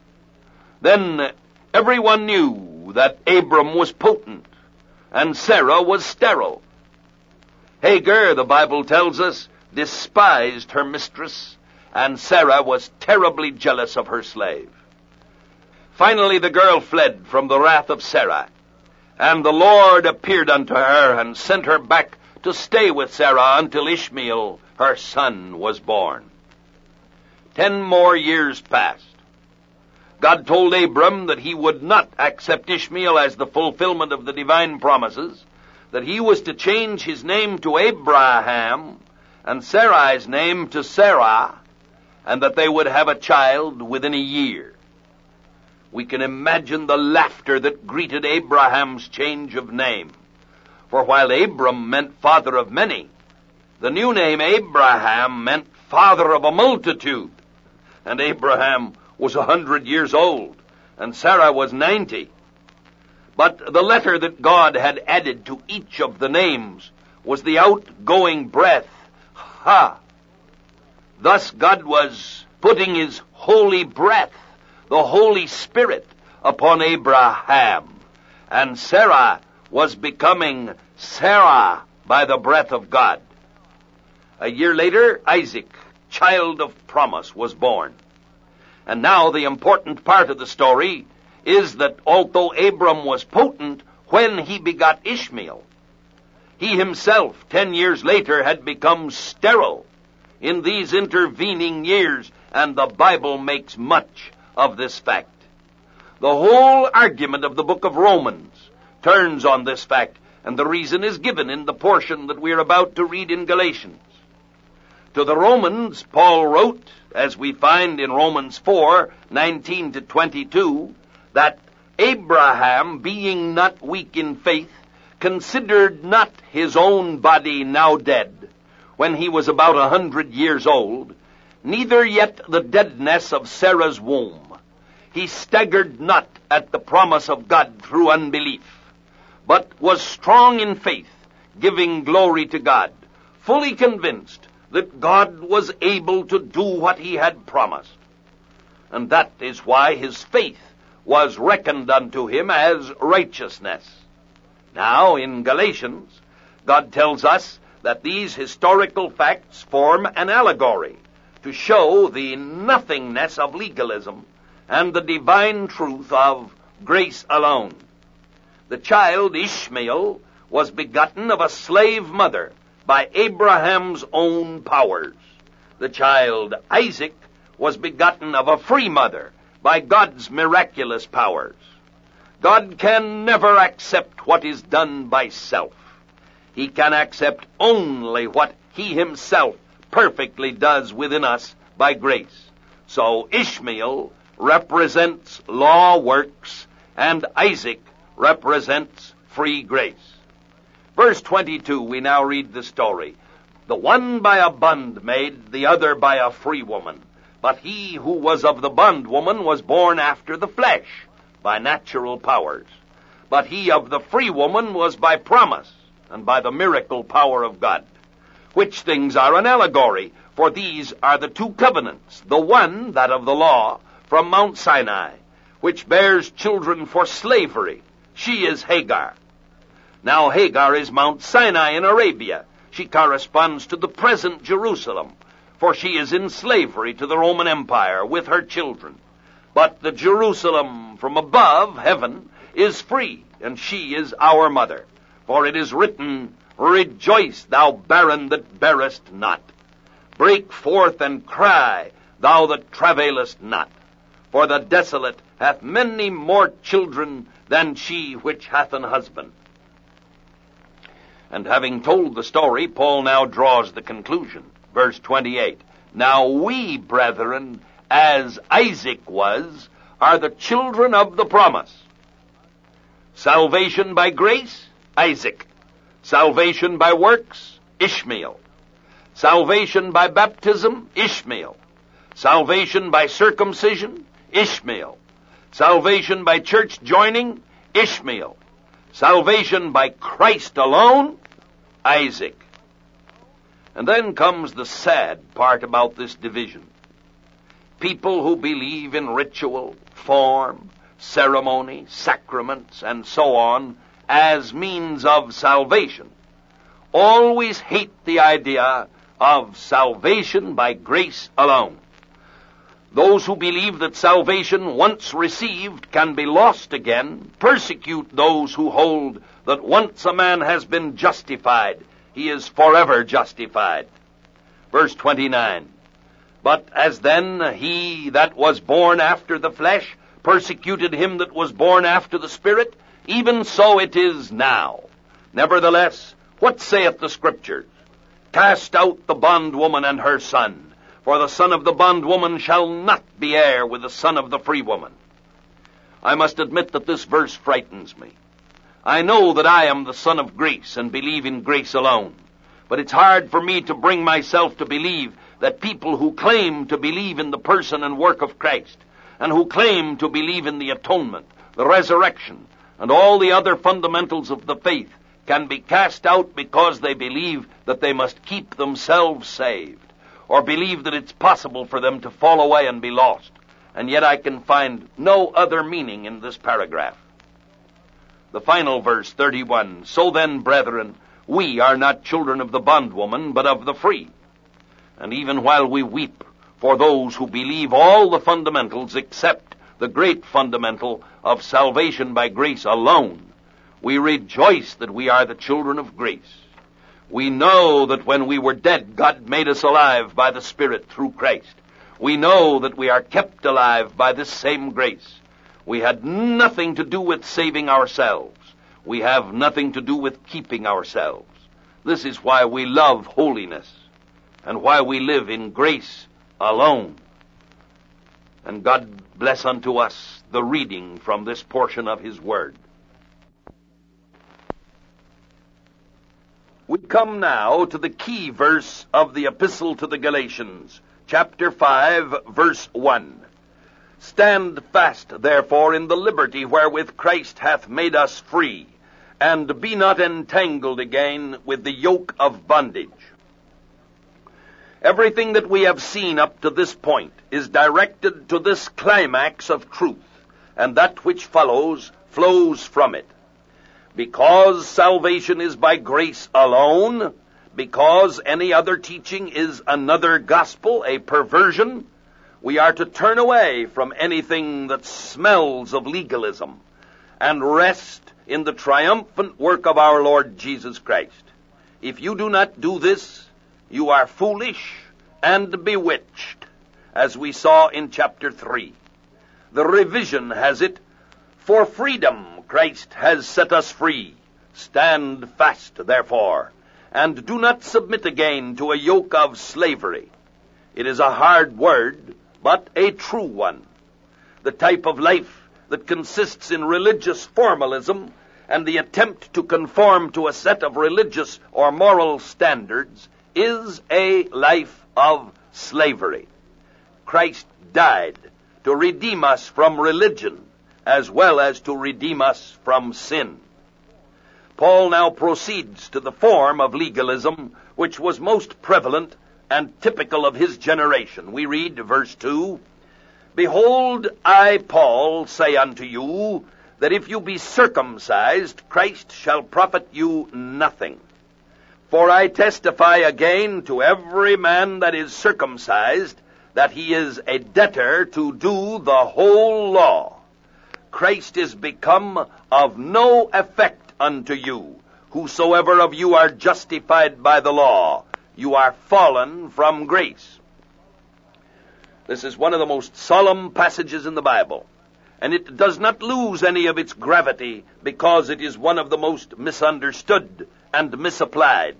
Then everyone knew that Abram was potent and Sarah was sterile. Hagar, the Bible tells us, despised her mistress, and Sarah was terribly jealous of her slave. Finally, the girl fled from the wrath of Sarah, and the Lord appeared unto her and sent her back to stay with Sarah until Ishmael, her son, was born. 10 more years passed. God told Abram that he would not accept Ishmael as the fulfillment of the divine promises, that he was to change his name to Abraham and Sarai's name to Sarah, and that they would have a child within a year. We can imagine the laughter that greeted Abraham's change of name. For while Abram meant father of many, the new name Abraham meant father of a multitude. And Abraham was 100 years old, and Sarah was 90. But the letter that God had added to each of the names was the outgoing breath, Ha. Thus God was putting his holy breath, the Holy Spirit, upon Abraham, and Sarah was becoming Sarah by the breath of God. A year later, Isaac, child of promise, was born. And now the important part of the story is that although Abram was potent when he begot Ishmael, he himself, 10 years later, had become sterile in these intervening years, and the Bible makes much of this fact. The whole argument of the book of Romans turns on this fact, and the reason is given in the portion that we are about to read in Galatians. To the Romans, Paul wrote, as we find in Romans 4:19-22, that Abraham, being not weak in faith, considered not his own body now dead, when he was about 100 years old, neither yet the deadness of Sarah's womb. He staggered not at the promise of God through unbelief, but was strong in faith, giving glory to God, fully convinced that God was able to do what he had promised. And that is why his faith was reckoned unto him as righteousness. Now, in Galatians, God tells us that these historical facts form an allegory to show the nothingness of legalism and the divine truth of grace alone. The child Ishmael was begotten of a slave mother by Abraham's own powers. The child Isaac was begotten of a free mother by God's miraculous powers. God can never accept what is done by self. He can accept only what he himself perfectly does within us by grace. So Ishmael represents law works, and Isaac represents free grace. Verse 22, we now read the story. The one by a bondmaid, the other by a free woman. But he who was of the bondwoman was born after the flesh, by natural powers. But he of the free woman was by promise, and by the miracle power of God. Which things are an allegory, for these are the two covenants, the one, that of the law, from Mount Sinai, which bears children for slavery. She is Hagar. Now Hagar is Mount Sinai in Arabia. She corresponds to the present Jerusalem, for she is in slavery to the Roman Empire with her children. But the Jerusalem from above, heaven, is free, and she is our mother. For it is written, Rejoice, thou barren that bearest not. Break forth and cry, thou that travailest not. For the desolate hath many more children than she which hath an husband. And having told the story, Paul now draws the conclusion. Verse 28, Now we, brethren, as Isaac was, are the children of the promise. Salvation by grace, Isaac. Salvation by works, Ishmael. Salvation by baptism, Ishmael. Salvation by circumcision, Ishmael. Salvation by church joining, Ishmael. Salvation by Christ alone, Isaac. And then comes the sad part about this division. People who believe in ritual, form, ceremony, sacraments, and so on as means of salvation always hate the idea of salvation by grace alone. Those who believe that salvation once received can be lost again persecute those who hold that once a man has been justified, he is forever justified. Verse 29, But as then he that was born after the flesh persecuted him that was born after the Spirit, even so it is now. Nevertheless, what saith the Scriptures? Cast out the bondwoman and her son, for the son of the bondwoman shall not be heir with the son of the free woman. I must admit that this verse frightens me. I know that I am the son of grace and believe in grace alone, but it's hard for me to bring myself to believe that people who claim to believe in the person and work of Christ, and who claim to believe in the atonement, the resurrection, and all the other fundamentals of the faith can be cast out because they believe that they must keep themselves saved, or believe that it's possible for them to fall away and be lost. And yet I can find no other meaning in this paragraph. The final verse, 31, So then, brethren, we are not children of the bondwoman, but of the free. And even while we weep for those who believe all the fundamentals except the great fundamental of salvation by grace alone, we rejoice that we are the children of grace. We know that when we were dead, God made us alive by the Spirit through Christ. We know that we are kept alive by this same grace. We had nothing to do with saving ourselves. We have nothing to do with keeping ourselves. This is why we love holiness and why we live in grace alone. And God bless unto us the reading from this portion of His Word. We come now to the key verse of the Epistle to the Galatians, chapter 5, verse 1. Stand fast, therefore, in the liberty wherewith Christ hath made us free, and be not entangled again with the yoke of bondage. Everything that we have seen up to this point is directed to this climax of truth, and that which follows flows from it. Because salvation is by grace alone, because any other teaching is another gospel, a perversion, we are to turn away from anything that smells of legalism and rest in the triumphant work of our Lord Jesus Christ. If you do not do this, you are foolish and bewitched, as we saw in chapter 3. The revision has it, "For freedom Christ has set us free. Stand fast, therefore, and do not submit again to a yoke of slavery." It is a hard word, but a true one. The type of life that consists in religious formalism and the attempt to conform to a set of religious or moral standards is a life of slavery. Christ died to redeem us from religion as well as to redeem us from sin. Paul now proceeds to the form of legalism which was most prevalent and typical of his generation. We read verse 2, "Behold, I, Paul, say unto you, that if you be circumcised, Christ shall profit you nothing. For I testify again to every man that is circumcised, that he is a debtor to do the whole law. Christ is become of no effect unto you. Whosoever of you are justified by the law, you are fallen from grace." This is one of the most solemn passages in the Bible, and it does not lose any of its gravity because it is one of the most misunderstood and misapplied.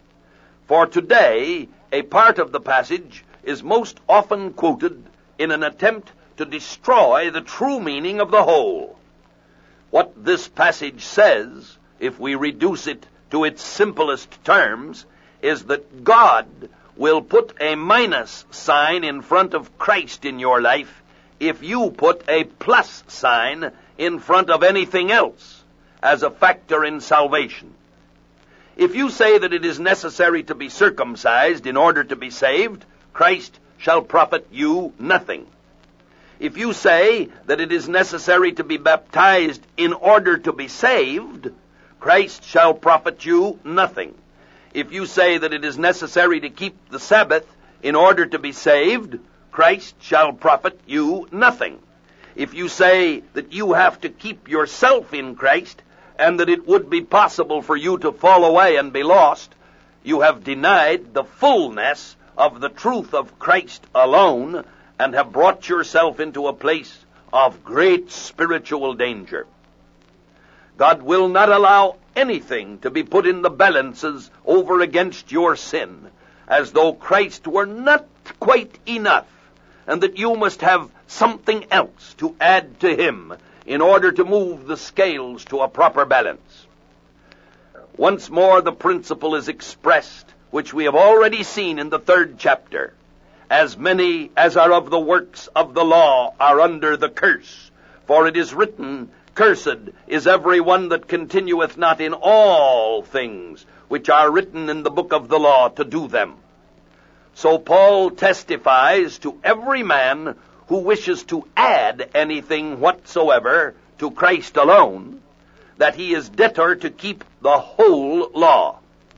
For today, a part of the passage is most often quoted in an attempt to destroy the true meaning of the whole. What this passage says, if we reduce it to its simplest terms, is that God will put a minus sign in front of Christ in your life if you put a plus sign in front of anything else as a factor in salvation. If you say that it is necessary to be circumcised in order to be saved, Christ shall profit you nothing. If you say that it is necessary to be baptized in order to be saved, Christ shall profit you nothing. If you say that it is necessary to keep the Sabbath in order to be saved, Christ shall profit you nothing. If you say that you have to keep yourself in Christ and that it would be possible for you to fall away and be lost, you have denied the fullness of the truth of Christ alone and have brought yourself into a place of great spiritual danger. God will not allow anything to be put in the balances over against your sin, as though Christ were not quite enough, and that you must have something else to add to him in order to move the scales to a proper balance. Once more the principle is expressed, which we have already seen in the 3rd chapter. As many as are of the works of the law are under the curse. For it is written, Cursed is every one that continueth not in all things which are written in the book of the law to do them. So Paul testifies to every man who wishes to add anything whatsoever to Christ alone, that he is debtor to keep the whole law.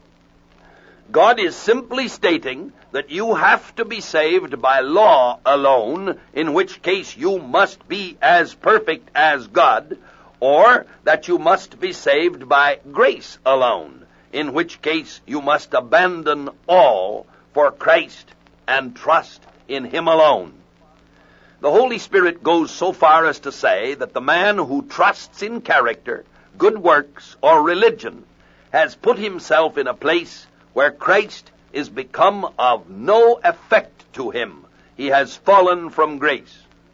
God is simply stating that you have to be saved by law alone, in which case you must be as perfect as God, or that you must be saved by grace alone, in which case you must abandon all for Christ and trust in him alone. The Holy Spirit goes so far as to say that the man who trusts in character, good works, or religion has put himself in a place where Christ is become of no effect to him. He has fallen from grace.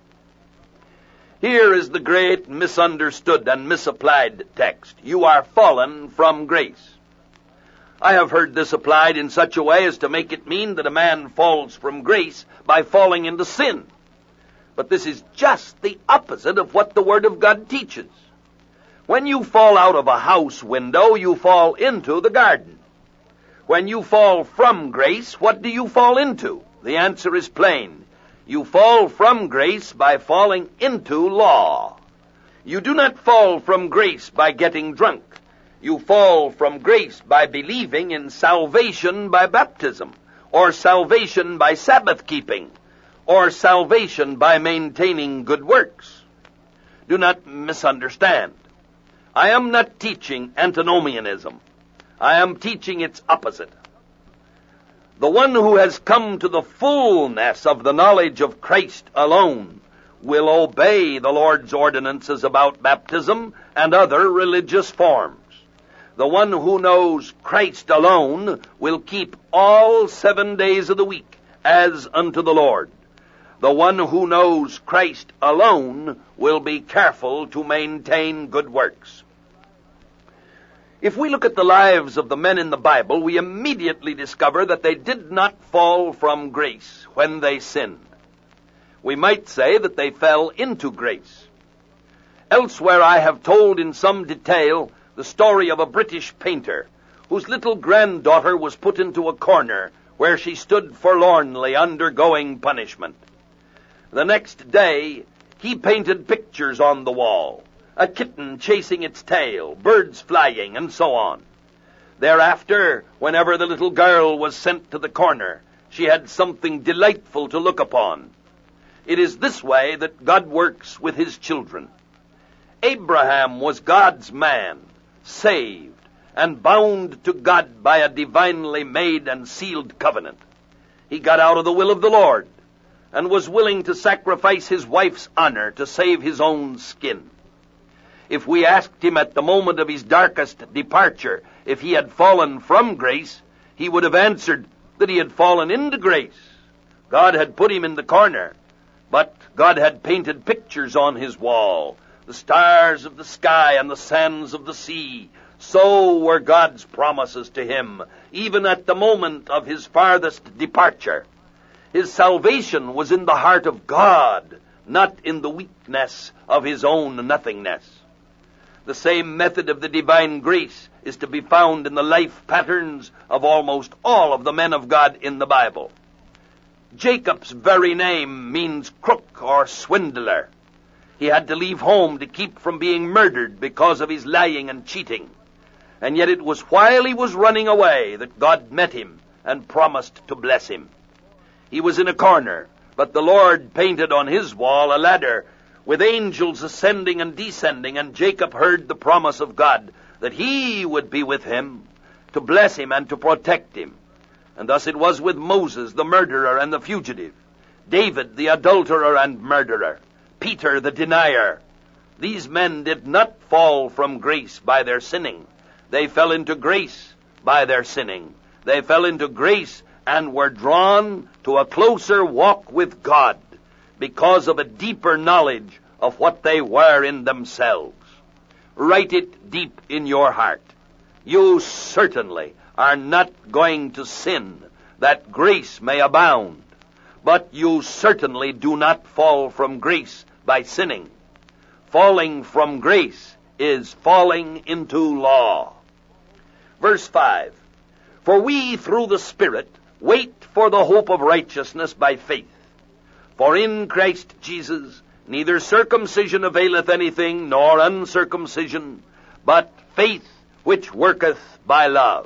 Here is the great misunderstood and misapplied text. You are fallen from grace. I have heard this applied in such a way as to make it mean that a man falls from grace by falling into sin. But this is just the opposite of what the Word of God teaches. When you fall out of a house window, you fall into the garden. When you fall from grace, what do you fall into? The answer is plain. You fall from grace by falling into law. You do not fall from grace by getting drunk. You fall from grace by believing in salvation by baptism, or salvation by Sabbath keeping, or salvation by maintaining good works. Do not misunderstand. I am not teaching antinomianism. I am teaching its opposite. The one who has come to the fullness of the knowledge of Christ alone will obey the Lord's ordinances about baptism and other religious forms. The one who knows Christ alone will keep all 7 days of the week as unto the Lord. The one who knows Christ alone will be careful to maintain good works. If we look at the lives of the men in the Bible, we immediately discover that they did not fall from grace when they sinned. We might say that they fell into grace. Elsewhere I have told in some detail the story of a British painter whose little granddaughter was put into a corner where she stood forlornly undergoing punishment. The next day, he painted pictures on the wall. A kitten chasing its tail, birds flying, and so on. Thereafter, whenever the little girl was sent to the corner, she had something delightful to look upon. It is this way that God works with his children. Abraham was God's man, saved, and bound to God by a divinely made and sealed covenant. He got out of the will of the Lord, and was willing to sacrifice his wife's honor to save his own skin. If we asked him at the moment of his darkest departure if he had fallen from grace, he would have answered that he had fallen into grace. God had put him in the corner, but God had painted pictures on his wall, the stars of the sky and the sands of the sea. So were God's promises to him, even at the moment of his farthest departure. His salvation was in the heart of God, not in the weakness of his own nothingness. The same method of the divine grace is to be found in the life patterns of almost all of the men of God in the Bible. Jacob's very name means crook or swindler. He had to leave home to keep from being murdered because of his lying and cheating. And yet it was while he was running away that God met him and promised to bless him. He was in a corner, but the Lord painted on his wall a ladder with angels ascending and descending, and Jacob heard the promise of God that he would be with him, to bless him and to protect him. And thus it was with Moses, the murderer and the fugitive, David, the adulterer and murderer, Peter, the denier. These men did not fall from grace by their sinning. They fell into grace by their sinning. They fell into grace and were drawn to a closer walk with God, because of a deeper knowledge of what they were in themselves. Write it deep in your heart. You certainly are not going to sin, that grace may abound. But you certainly do not fall from grace by sinning. Falling from grace is falling into law. Verse 5, For we through the Spirit wait for the hope of righteousness by faith. For in Christ Jesus neither circumcision availeth anything, nor uncircumcision, but faith which worketh by love.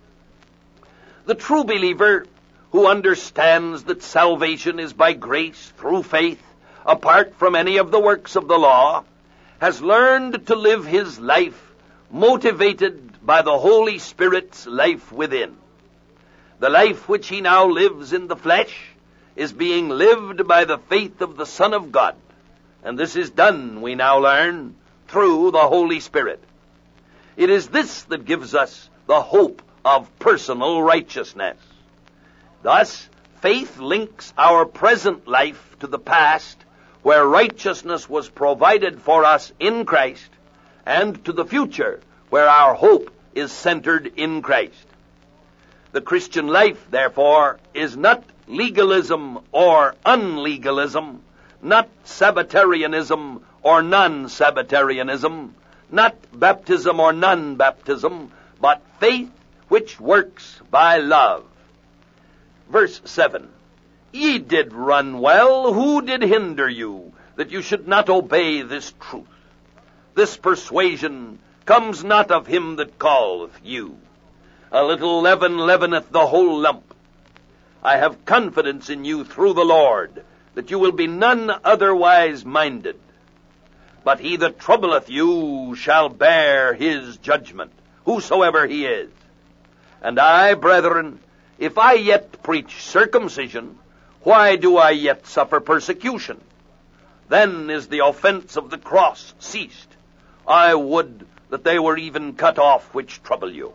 The true believer, who understands that salvation is by grace through faith, apart from any of the works of the law, has learned to live his life motivated by the Holy Spirit's life within. The life which he now lives in the flesh is being lived by the faith of the Son of God. And this is done, we now learn, through the Holy Spirit. It is this that gives us the hope of personal righteousness. Thus, faith links our present life to the past, where righteousness was provided for us in Christ, and to the future, where our hope is centered in Christ. The Christian life, therefore, is not legalism or unlegalism, not Sabbatarianism or non-Sabbatarianism, not baptism or non-baptism, but faith which works by love. Verse 7, Ye did run well, who did hinder you, that you should not obey this truth? This persuasion comes not of him that calleth you. A little leaven leaveneth the whole lump. I have confidence in you through the Lord, that you will be none otherwise minded. But he that troubleth you shall bear his judgment, whosoever he is. And I, brethren, if I yet preach circumcision, why do I yet suffer persecution? Then is the offense of the cross ceased. I would that they were even cut off which trouble you.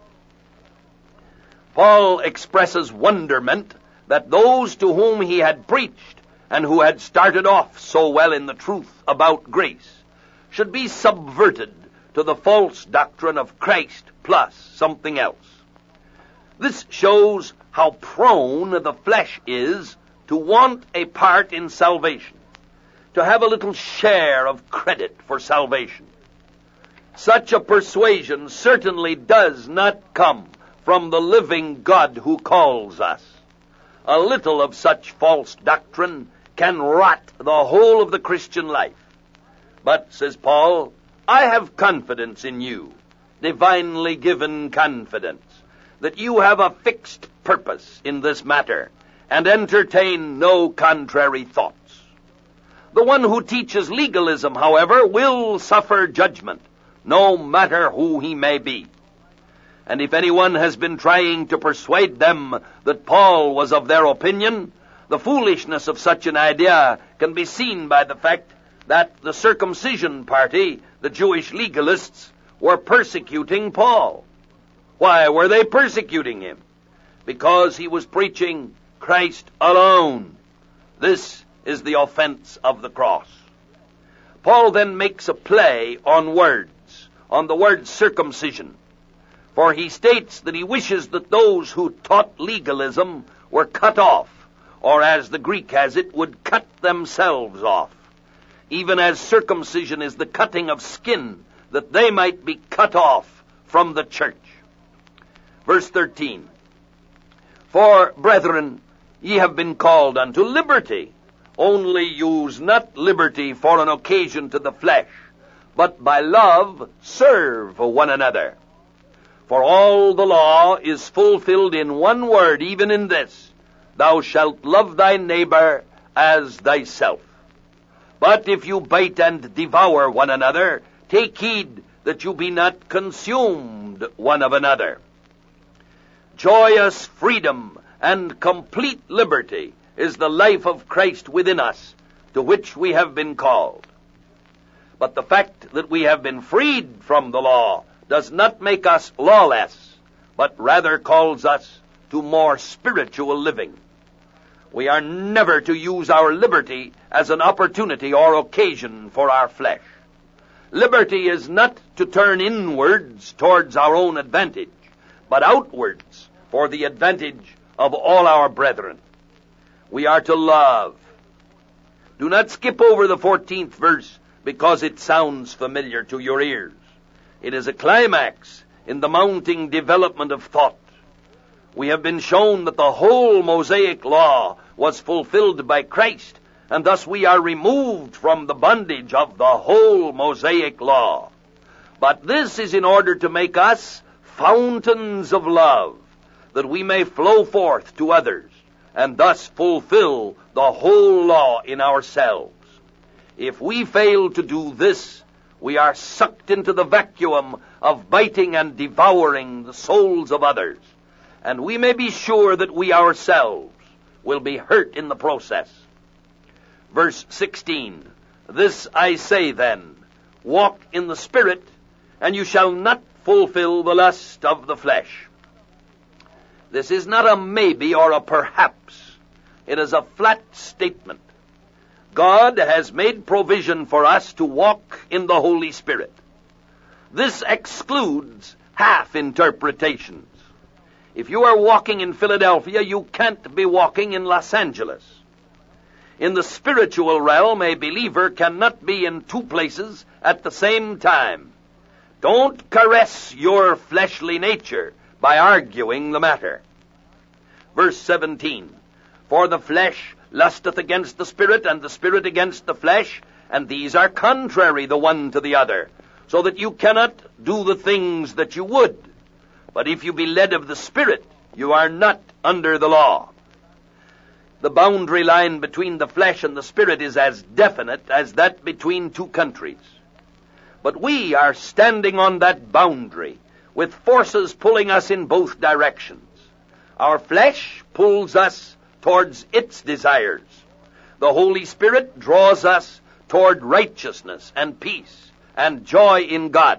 Paul expresses wonderment that those to whom he had preached, and who had started off so well in the truth about grace, should be subverted to the false doctrine of Christ plus something else. This shows how prone the flesh is to want a part in salvation, to have a little share of credit for salvation. Such a persuasion certainly does not come from the living God who calls us. A little of such false doctrine can rot the whole of the Christian life. But, says Paul, I have confidence in you, divinely given confidence, that you have a fixed purpose in this matter, and entertain no contrary thoughts. The one who teaches legalism, however, will suffer judgment, no matter who he may be. And if anyone has been trying to persuade them that Paul was of their opinion, the foolishness of such an idea can be seen by the fact that the circumcision party, the Jewish legalists, were persecuting Paul. Why were they persecuting him? Because he was preaching Christ alone. This is the offense of the cross. Paul then makes a play on words, on the word circumcision. For he states that he wishes that those who taught legalism were cut off, or as the Greek has it, would cut themselves off, even as circumcision is the cutting of skin, that they might be cut off from the church. Verse 13, For, brethren, ye have been called unto liberty. Only use not liberty for an occasion to the flesh, but by love serve one another. For all the law is fulfilled in one word, even in this, Thou shalt love thy neighbor as thyself. But if you bite and devour one another, take heed that you be not consumed one of another. Joyous freedom and complete liberty is the life of Christ within us, to which we have been called. But the fact that we have been freed from the law does not make us lawless, but rather calls us to more spiritual living. We are never to use our liberty as an opportunity or occasion for our flesh. Liberty is not to turn inwards towards our own advantage, but outwards for the advantage of all our brethren. We are to love. Do not skip over the 14th verse because it sounds familiar to your ears. It is a climax in the mounting development of thought. We have been shown that the whole Mosaic law was fulfilled by Christ, and thus we are removed from the bondage of the whole Mosaic law. But this is in order to make us fountains of love, that we may flow forth to others, and thus fulfill the whole law in ourselves. If we fail to do this, we are sucked into the vacuum of biting and devouring the souls of others, and we may be sure that we ourselves will be hurt in the process. Verse 16, This I say then, walk in the Spirit, and you shall not fulfill the lust of the flesh. This is not a maybe or a perhaps. It is a flat statement. God has made provision for us to walk in the Holy Spirit. This excludes half interpretations. If you are walking in Philadelphia, you can't be walking in Los Angeles. In the spiritual realm, a believer cannot be in two places at the same time, Don't caress your fleshly nature by arguing the matter. Verse 17, for the flesh lusteth against the Spirit, and the Spirit against the flesh, and these are contrary the one to the other, so that you cannot do the things that you would. But if you be led of the Spirit, you are not under the law. The boundary line between the flesh and the Spirit is as definite as that between two countries. But we are standing on that boundary, with forces pulling us in both directions. Our flesh pulls us towards its desires. The Holy Spirit draws us toward righteousness and peace and joy in God.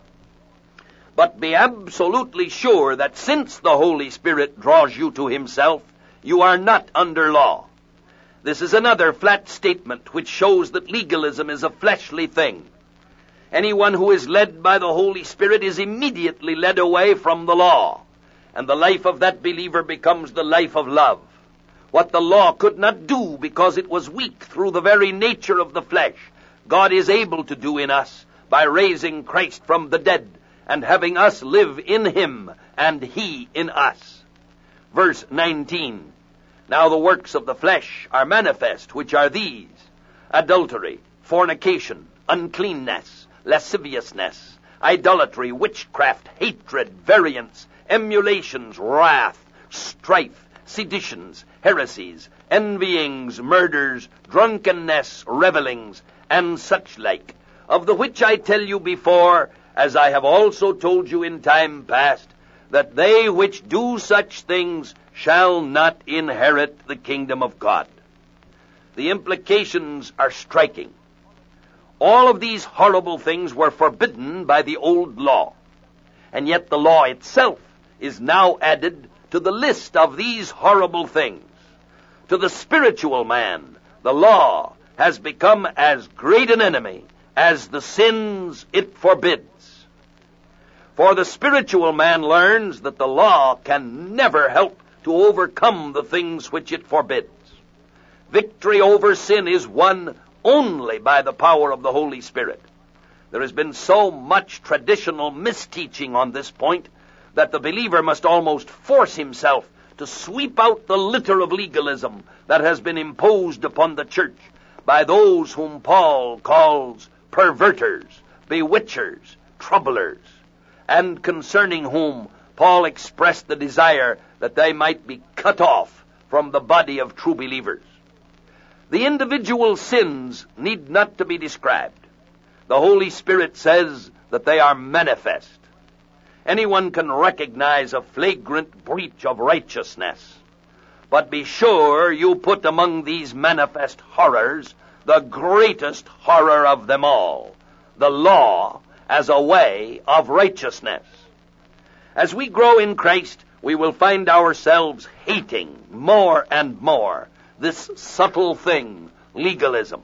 But be absolutely sure that since the Holy Spirit draws you to Himself, you are not under law. This is another flat statement which shows that legalism is a fleshly thing. Anyone who is led by the Holy Spirit is immediately led away from the law, and the life of that believer becomes the life of love. What the law could not do because it was weak through the very nature of the flesh, God is able to do in us by raising Christ from the dead and having us live in Him and He in us. Verse 19, now the works of the flesh are manifest, which are these: adultery, fornication, uncleanness, lasciviousness, idolatry, witchcraft, hatred, variance, emulations, wrath, strife, seditions, heresies, envyings, murders, drunkenness, revellings, and such like, of the which I tell you before, as I have also told you in time past, that they which do such things shall not inherit the kingdom of God. The implications are striking. All of these horrible things were forbidden by the old law, and yet the law itself is now added to the list of these horrible things. To the spiritual man, the law has become as great an enemy as the sins it forbids. For the spiritual man learns that the law can never help to overcome the things which it forbids. Victory over sin is won only by the power of the Holy Spirit. There has been so much traditional misteaching on this point that the believer must almost force himself to sweep out the litter of legalism that has been imposed upon the church by those whom Paul calls perverters, bewitchers, troublers, and concerning whom Paul expressed the desire that they might be cut off from the body of true believers. The individual sins need not to be described. The Holy Spirit says that they are manifest. Anyone can recognize a flagrant breach of righteousness. But be sure you put among these manifest horrors the greatest horror of them all, the law as a way of righteousness. As we grow in Christ, we will find ourselves hating more and more this subtle thing, legalism.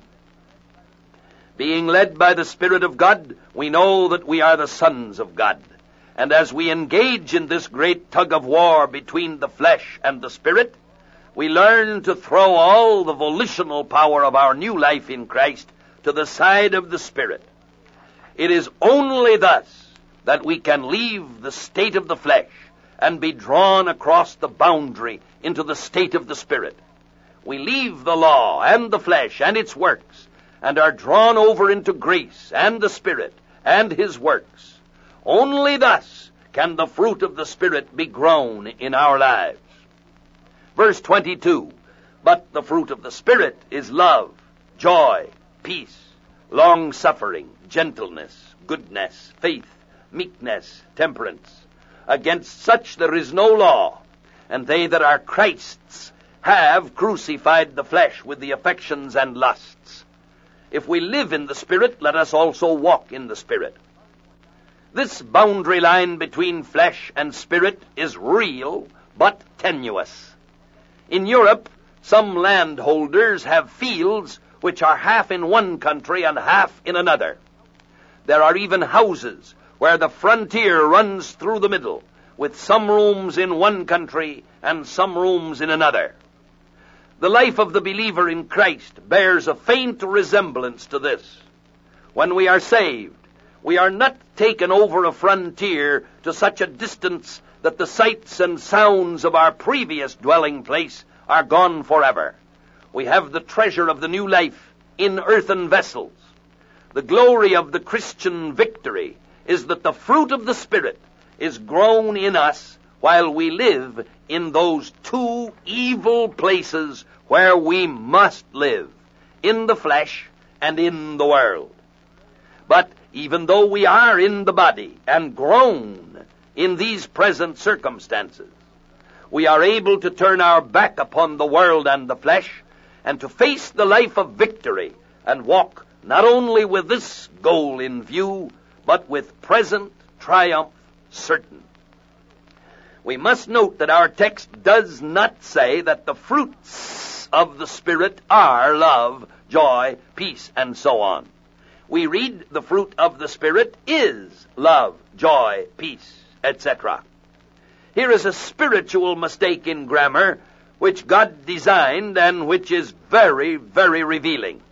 Being led by the Spirit of God, we know that we are the sons of God. And as we engage in this great tug of war between the flesh and the Spirit, we learn to throw all the volitional power of our new life in Christ to the side of the Spirit. It is only thus that we can leave the state of the flesh and be drawn across the boundary into the state of the Spirit. We leave the law and the flesh and its works and are drawn over into grace and the Spirit and His works. Only thus can the fruit of the Spirit be grown in our lives. Verse 22, but the fruit of the Spirit is love, joy, peace, long-suffering, gentleness, goodness, faith, meekness, temperance. Against such there is no law, and they that are Christ's have crucified the flesh with the affections and lusts. If we live in the Spirit, let us also walk in the Spirit. This boundary line between flesh and Spirit is real, but tenuous. In Europe, some landholders have fields which are half in one country and half in another. There are even houses where the frontier runs through the middle, with some rooms in one country and some rooms in another. The life of the believer in Christ bears a faint resemblance to this. When we are saved, We are not taken over a frontier to such a distance that the sights and sounds of our previous dwelling place are gone forever. We have the treasure of the new life in earthen vessels. The glory of the Christian victory is that the fruit of the Spirit is grown in us while we live in those two evil places where we must live, in the flesh and in the world. But even though we are in the body and grown in these present circumstances, we are able to turn our back upon the world and the flesh and to face the life of victory and walk not only with this goal in view, but with present triumph certain. We must note that our text does not say that the fruits of the Spirit are love, joy, peace, and so on. We read the fruit of the Spirit is love, joy, peace, etc. Here is a spiritual mistake in grammar which God designed and which is very, very revealing.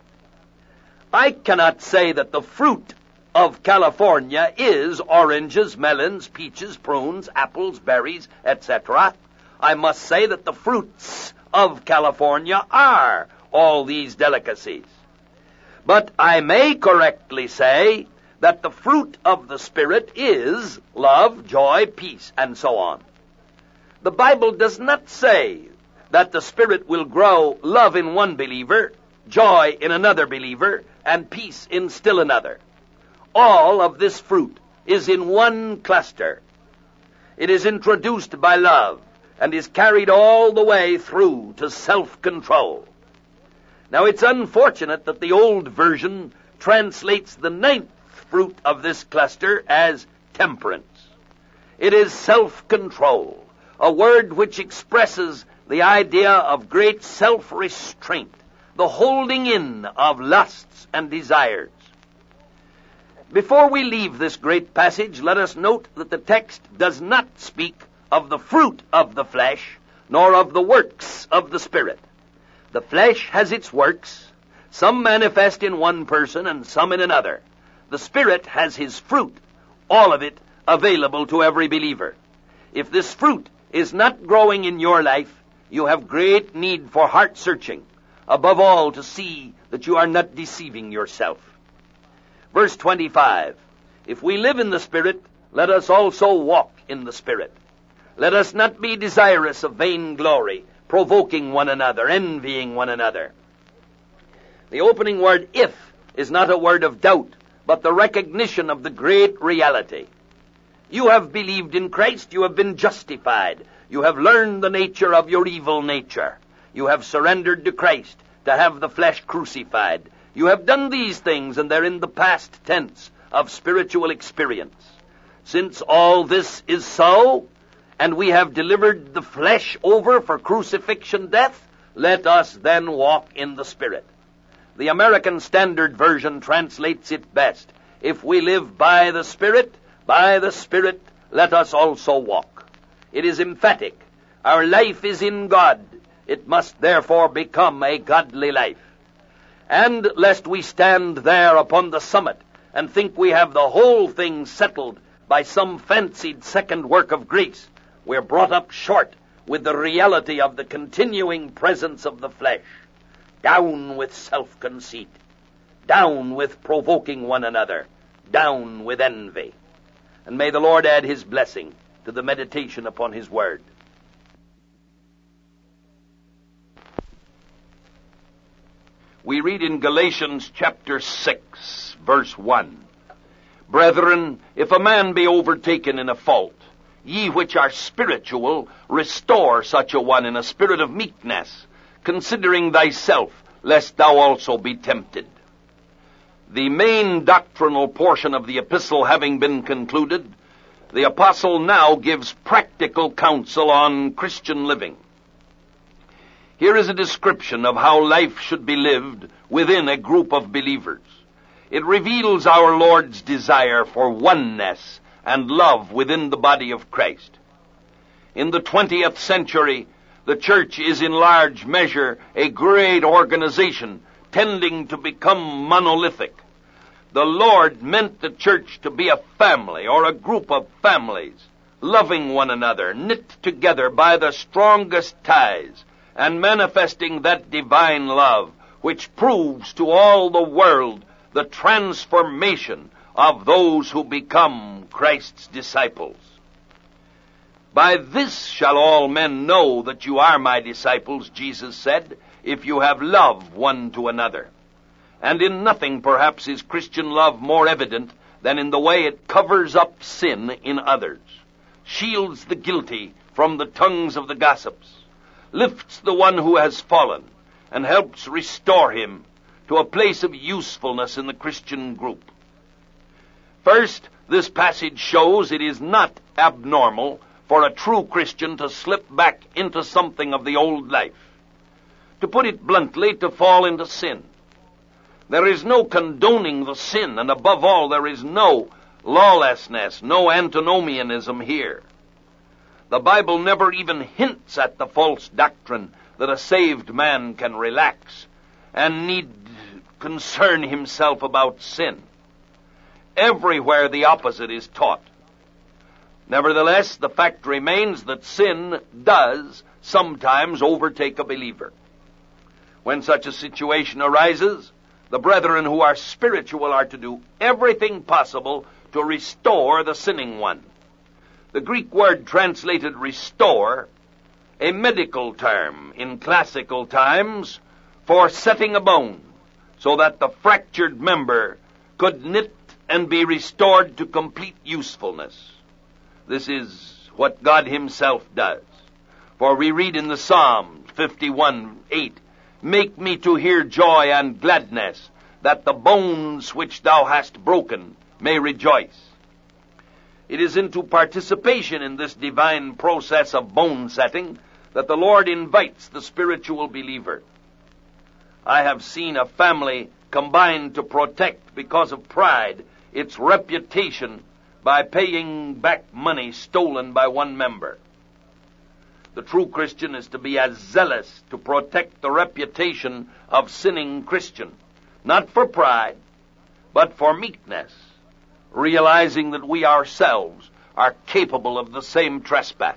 I cannot say that the fruit of California is oranges, melons, peaches, prunes, apples, berries, etc. I must say that the fruits of California are all these delicacies. But I may correctly say that the fruit of the Spirit is love, joy, peace, and so on. The Bible does not say that the Spirit will grow love in one believer, joy in another believer, and peace in still another. All of this fruit is in one cluster. It is introduced by love and is carried all the way through to self-control. Now, it's unfortunate that the old version translates the ninth fruit of this cluster as temperance. It is self-control, a word which expresses the idea of great self-restraint, the holding in of lusts and desires. Before we leave this great passage, let us note that the text does not speak of the fruit of the flesh, nor of the works of the Spirit. The flesh has its works, some manifest in one person and some in another. The Spirit has his fruit, all of it available to every believer. If this fruit is not growing in your life, you have great need for heart searching, above all to see that you are not deceiving yourself. Verse 25, if we live in the Spirit, let us also walk in the Spirit. Let us not be desirous of vainglory, provoking one another, envying one another. The opening word, if, is not a word of doubt, but the recognition of the great reality. You have believed in Christ, you have been justified, you have learned the nature of your evil nature. You have surrendered to Christ to have the flesh crucified. You have done these things, and they're in the past tense of spiritual experience. Since all this is so, and we have delivered the flesh over for crucifixion death, let us then walk in the Spirit. The American Standard Version translates it best. If we live by the Spirit, let us also walk. It is emphatic. Our life is in God. It must therefore become a godly life. And lest we stand there upon the summit and think we have the whole thing settled by some fancied second work of grace, we're brought up short with the reality of the continuing presence of the flesh. Down with self-conceit. Down with provoking one another. Down with envy. And may the Lord add his blessing to the meditation upon his word. We read in Galatians chapter 6, verse 1. Brethren, if a man be overtaken in a fault, ye which are spiritual, restore such a one in a spirit of meekness, considering thyself, lest thou also be tempted. The main doctrinal portion of the epistle having been concluded, the apostle now gives practical counsel on Christian living. Here is a description of how life should be lived within a group of believers. It reveals our Lord's desire for oneness and love within the body of Christ. In the 20th century, the church is in large measure a great organization tending to become monolithic. The Lord meant the church to be a family or a group of families, loving one another, knit together by the strongest ties, and manifesting that divine love which proves to all the world the transformation of those who become Christ's disciples. By this shall all men know that you are my disciples, Jesus said, if you have love one to another. And in nothing, perhaps, is Christian love more evident than in the way it covers up sin in others, shields the guilty from the tongues of the gossips, lifts the one who has fallen, and helps restore him to a place of usefulness in the Christian group. First, this passage shows it is not abnormal for a true Christian to slip back into something of the old life. To put it bluntly, to fall into sin. There is no condoning the sin, and above all, there is no lawlessness, no antinomianism here. The Bible never even hints at the false doctrine that a saved man can relax and need concern himself about sin. Everywhere the opposite is taught. Nevertheless, the fact remains that sin does sometimes overtake a believer. When such a situation arises, the brethren who are spiritual are to do everything possible to restore the sinning one. The Greek word translated restore, a medical term in classical times for setting a bone, so that the fractured member could knit and be restored to complete usefulness. This is what God himself does. For we read in the Psalms 51:8, make me to hear joy and gladness, that the bones which thou hast broken may rejoice. It is into participation in this divine process of bone setting that the Lord invites the spiritual believer. I have seen a family combine to protect, because of pride, its reputation by paying back money stolen by one member. The true Christian is to be as zealous to protect the reputation of sinning Christian, not for pride, but for meekness, realizing that we ourselves are capable of the same trespass.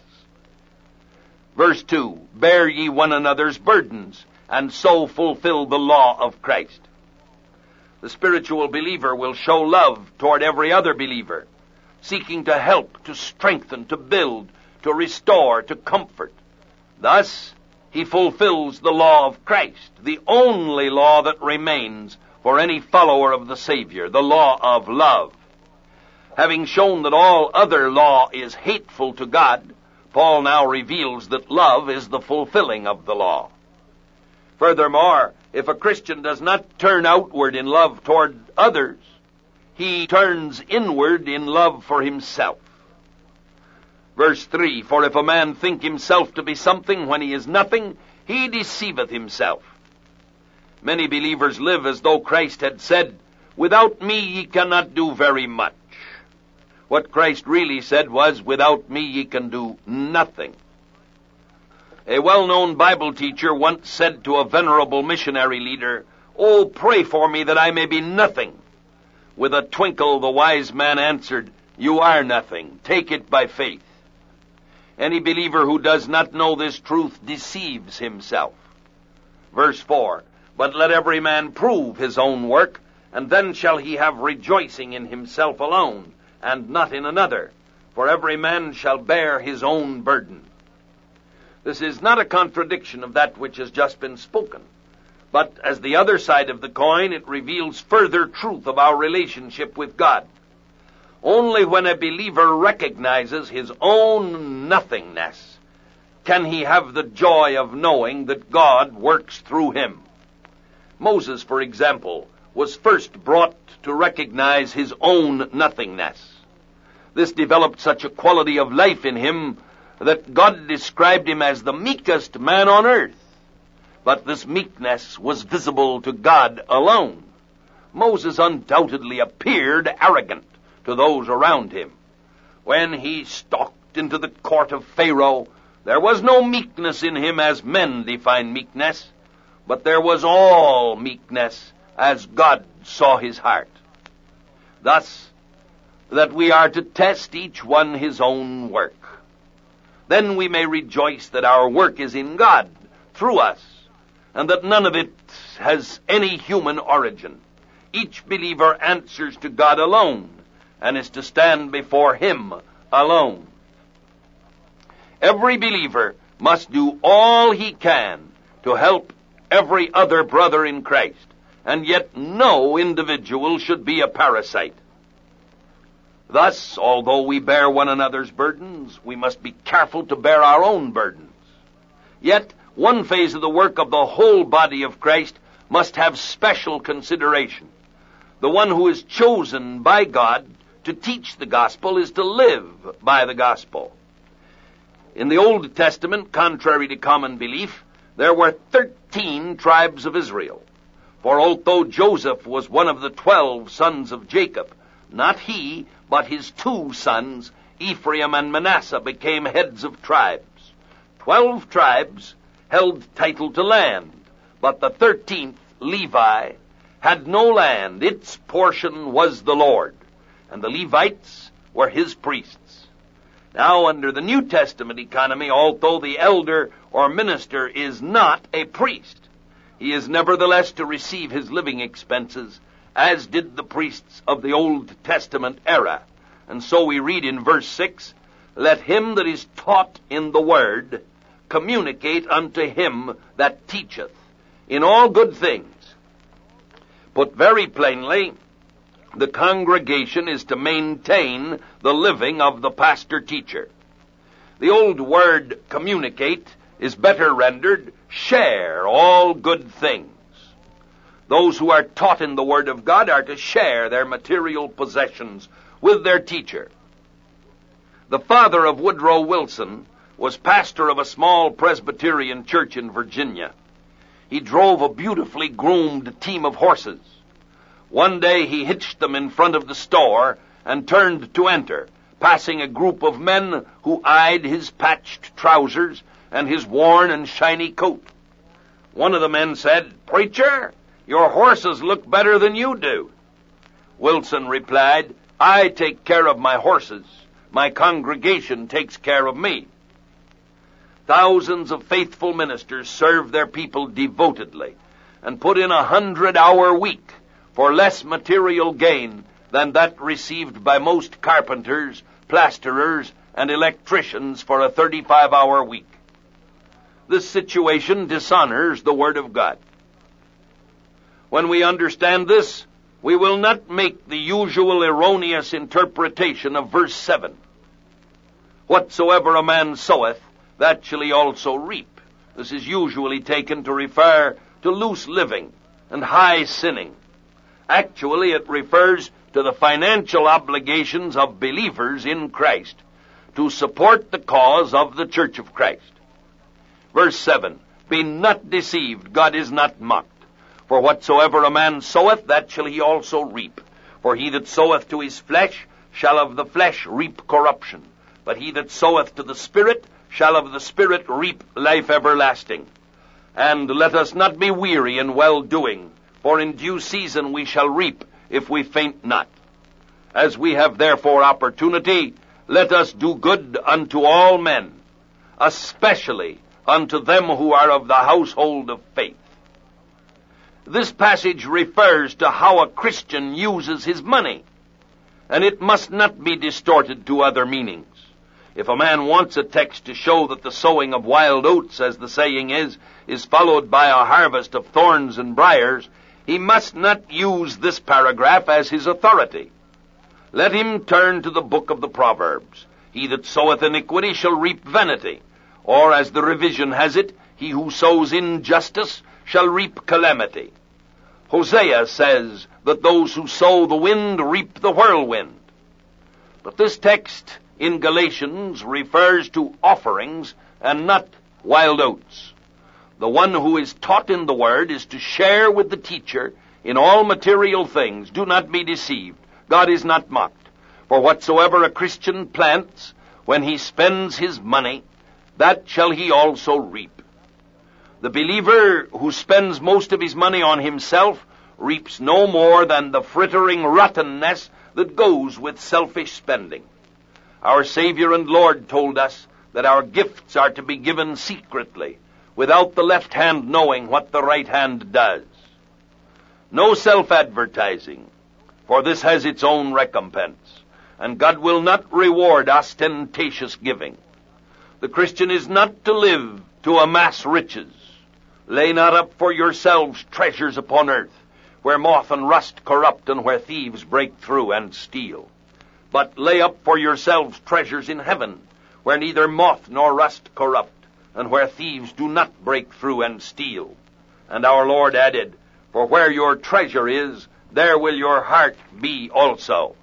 Verse 2, bear ye one another's burdens, and so fulfill the law of Christ. The spiritual believer will show love toward every other believer, seeking to help, to strengthen, to build, to restore, to comfort. Thus, he fulfills the law of Christ, the only law that remains for any follower of the Savior, the law of love. Having shown that all other law is hateful to God, Paul now reveals that love is the fulfilling of the law. Furthermore, if a Christian does not turn outward in love toward others, he turns inward in love for himself. Verse 3, for if a man think himself to be something when he is nothing, he deceiveth himself. Many believers live as though Christ had said, without me ye cannot do very much. What Christ really said was, without me ye can do nothing. A well-known Bible teacher once said to a venerable missionary leader, oh, pray for me that I may be nothing. With a twinkle, the wise man answered, you are nothing. Take it by faith. Any believer who does not know this truth deceives himself. Verse 4, but let every man prove his own work, and then shall he have rejoicing in himself alone, and not in another, for every man shall bear his own burden. This is not a contradiction of that which has just been spoken, but as the other side of the coin, it reveals further truth of our relationship with God. Only when a believer recognizes his own nothingness can he have the joy of knowing that God works through him. Moses, for example, was first brought to recognize his own nothingness. This developed such a quality of life in him that God described him as the meekest man on earth. But this meekness was visible to God alone. Moses undoubtedly appeared arrogant to those around him. When he stalked into the court of Pharaoh, there was no meekness in him as men define meekness, but there was all meekness as God saw his heart. thus, that we are to test each one his own work. Then we may rejoice that our work is in God, through us, and that none of it has any human origin. Each believer answers to God alone, and is to stand before him alone. Every believer must do all he can to help every other brother in Christ, and yet no individual should be a parasite. Thus, although we bear one another's burdens, we must be careful to bear our own burdens. Yet, one phase of the work of the whole body of Christ must have special consideration. The one who is chosen by God to teach the gospel is to live by the gospel. In the Old Testament, contrary to common belief, there were 13 tribes of Israel. For although Joseph was one of the 12 sons of Jacob, not he, but his 2 sons, Ephraim and Manasseh, became heads of tribes. 12 tribes held title to land, but the 13th, Levi, had no land. Its portion was the Lord, and the Levites were his priests. Now, under the New Testament economy, although the elder or minister is not a priest, he is nevertheless to receive his living expenses, as did the priests of the Old Testament era. And so we read in verse 6, "Let him that is taught in the word communicate unto him that teacheth in all good things." Put very plainly, the congregation is to maintain the living of the pastor-teacher. The old word communicate is better rendered share all good things. Those who are taught in the Word of God are to share their material possessions with their teacher. The father of Woodrow Wilson was pastor of a small Presbyterian church in Virginia. He drove a beautifully groomed team of horses. One day he hitched them in front of the store and turned to enter, passing a group of men who eyed his patched trousers and his worn and shiny coat. One of the men said, "Preacher, your horses look better than you do." Wilson replied, "I take care of my horses. My congregation takes care of me." Thousands of faithful ministers serve their people devotedly and put in a 100-hour week for less material gain than that received by most carpenters, plasterers, and electricians for a 35-hour week. This situation dishonors the Word of God. When we understand this, we will not make the usual erroneous interpretation of verse 7. "Whatsoever a man soweth, that shall he also reap." This is usually taken to refer to loose living and high sinning. Actually, it refers to the financial obligations of believers in Christ to support the cause of the Church of Christ. Verse 7, "Be not deceived, God is not mocked. For whatsoever a man soweth, that shall he also reap. For he that soweth to his flesh shall of the flesh reap corruption. But he that soweth to the Spirit shall of the Spirit reap life everlasting. And let us not be weary in well-doing, for in due season we shall reap, if we faint not. As we have therefore opportunity, let us do good unto all men, especially unto them who are of the household of faith." This passage refers to how a Christian uses his money, and it must not be distorted to other meanings. If a man wants a text to show that the sowing of wild oats, as the saying is followed by a harvest of thorns and briars, he must not use this paragraph as his authority. Let him turn to the book of the Proverbs. "He that soweth iniquity shall reap vanity." Or, as the revision has it, "He who sows injustice shall reap calamity." Hosea says that those who sow the wind reap the whirlwind. But this text in Galatians refers to offerings and not wild oats. The one who is taught in the Word is to share with the teacher in all material things. Do not be deceived. God is not mocked. For whatsoever a Christian plants, when he spends his money, that shall he also reap. The believer who spends most of his money on himself reaps no more than the frittering rottenness that goes with selfish spending. Our Savior and Lord told us that our gifts are to be given secretly, without the left hand knowing what the right hand does. No self-advertising, for this has its own recompense, and God will not reward ostentatious giving. The Christian is not to live to amass riches. Lay not up for yourselves treasures upon earth, where moth and rust corrupt, and where thieves break through and steal. But lay up for yourselves treasures in heaven, where neither moth nor rust corrupt, and where thieves do not break through and steal. And our Lord added, for where your treasure is, there will your heart be also.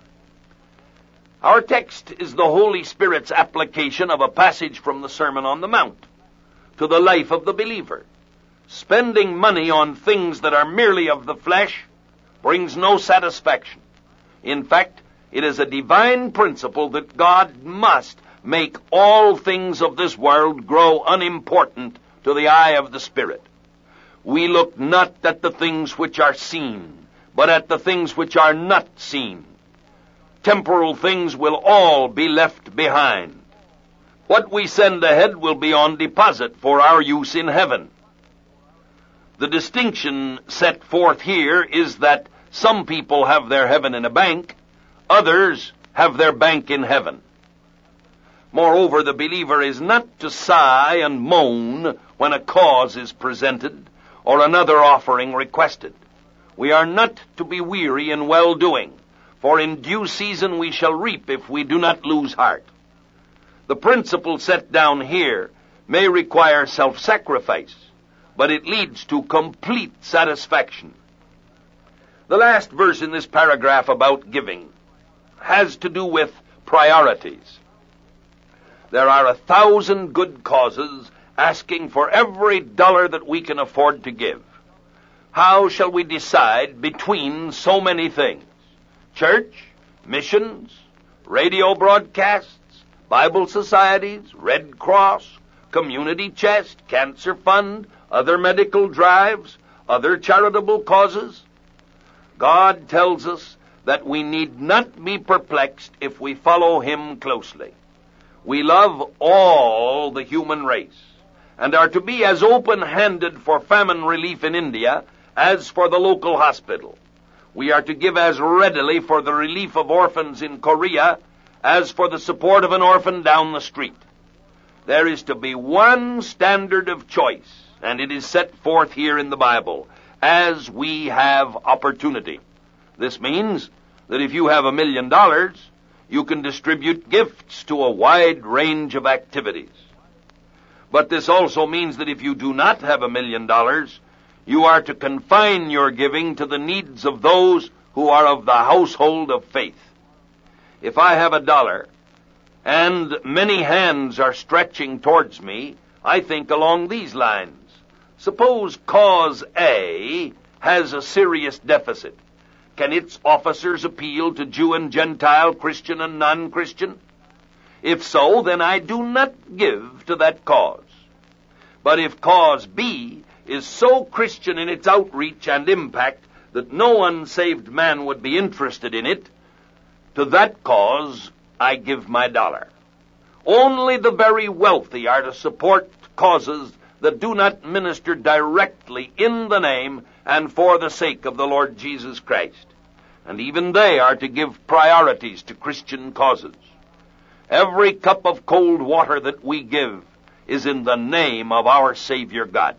Our text is the Holy Spirit's application of a passage from the Sermon on the Mount to the life of the believer. Spending money on things that are merely of the flesh brings no satisfaction. In fact, it is a divine principle that God must make all things of this world grow unimportant to the eye of the Spirit. We look not at the things which are seen, but at the things which are not seen. Temporal things will all be left behind. What we send ahead will be on deposit for our use in heaven. The distinction set forth here is that some people have their heaven in a bank, others have their bank in heaven. Moreover, the believer is not to sigh and moan when a cause is presented or another offering requested. We are not to be weary in well-doing, for in due season we shall reap if we do not lose heart. The principle set down here may require self-sacrifice, but it leads to complete satisfaction. The last verse in this paragraph about giving has to do with priorities. There are 1,000 good causes asking for every dollar that we can afford to give. How shall we decide between so many things? Church, missions, radio broadcasts, Bible societies, Red Cross, community chest, cancer fund, other medical drives, other charitable causes? God tells us that we need not be perplexed if we follow Him closely. We love all the human race, and are to be as open-handed for famine relief in India as for the local hospital. We are to give as readily for the relief of orphans in Korea as for the support of an orphan down the street. There is to be one standard of choice, and it is set forth here in the Bible, as we have opportunity. This means that if you have $1 million, you can distribute gifts to a wide range of activities. But this also means that if you do not have $1 million, you are to confine your giving to the needs of those who are of the household of faith. If I have $1 and many hands are stretching towards me, I think along these lines. Suppose cause A has a serious deficit. Can its officers appeal to Jew and Gentile, Christian and non-Christian? If so, then I do not give to that cause. But if cause B is so Christian in its outreach and impact that no unsaved man would be interested in it, to that cause I give my $1. Only the very wealthy are to support causes that do not minister directly in the name and for the sake of the Lord Jesus Christ. And even they are to give priorities to Christian causes. Every cup of cold water that we give is in the name of our Savior God.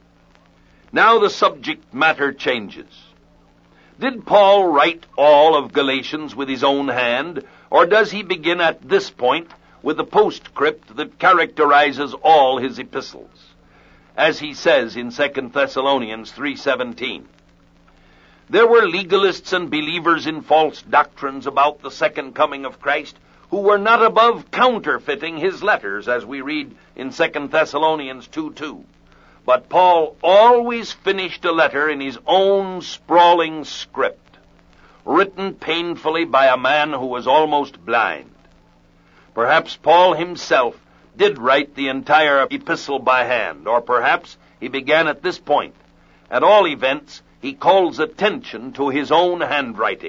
Now the subject matter changes. Did Paul write all of Galatians with his own hand, or does he begin at this point with the postscript that characterizes all his epistles? As he says in 2 Thessalonians 3:17. There were legalists and believers in false doctrines about the second coming of Christ who were not above counterfeiting his letters, as we read in 2 Thessalonians 2:2. But Paul always finished a letter in his own sprawling script, written painfully by a man who was almost blind. Perhaps Paul himself did write the entire epistle by hand, or perhaps he began at this point. At all events, he calls attention to his own handwriting,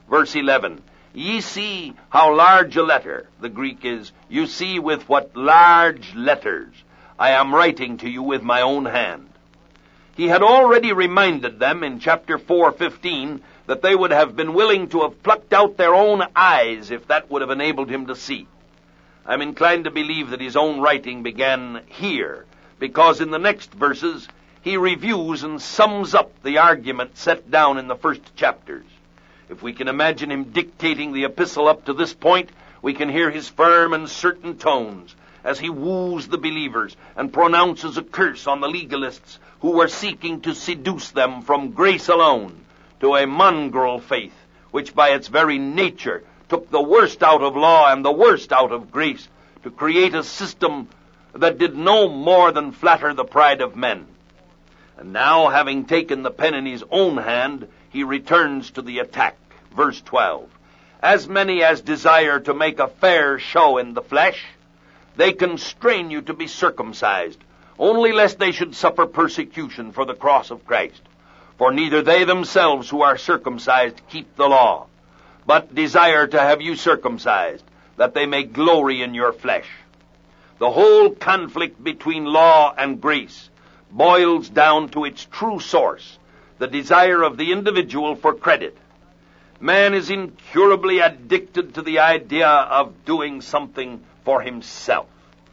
Verse 11, ye see how large a letter, the Greek is, you see with what large letters I am writing to you with my own hand. He had already reminded them in chapter 4:15 that they would have been willing to have plucked out their own eyes if that would have enabled him to see. I'm inclined to believe that his own writing began here, because in the next verses he reviews and sums up the argument set down in the first chapters. If we can imagine him dictating the epistle up to this point, we can hear his firm and certain tones as he woos the believers and pronounces a curse on the legalists who were seeking to seduce them from grace alone to a mongrel faith, which by its very nature took the worst out of law and the worst out of grace to create a system that did no more than flatter the pride of men. And now, having taken the pen in his own hand, he returns to the attack. Verse 12, as many as desire to make a fair show in the flesh, they constrain you to be circumcised, only lest they should suffer persecution for the cross of Christ. For neither they themselves who are circumcised keep the law, but desire to have you circumcised, that they may glory in your flesh. The whole conflict between law and grace boils down to its true source, the desire of the individual for credit. Man is incurably addicted to the idea of doing something for himself.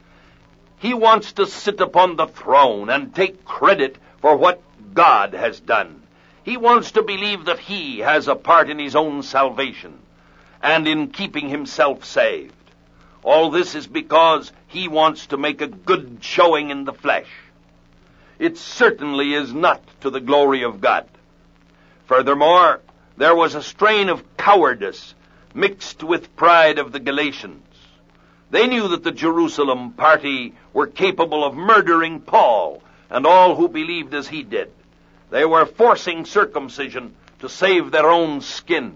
He wants to sit upon the throne and take credit for what God has done. He wants to believe that he has a part in his own salvation and in keeping himself saved. All this is because he wants to make a good showing in the flesh. It certainly is not to the glory of God. Furthermore, there was a strain of cowardice mixed with pride of the Galatians. They knew that the Jerusalem party were capable of murdering Paul and all who believed as he did. They were forcing circumcision to save their own skins.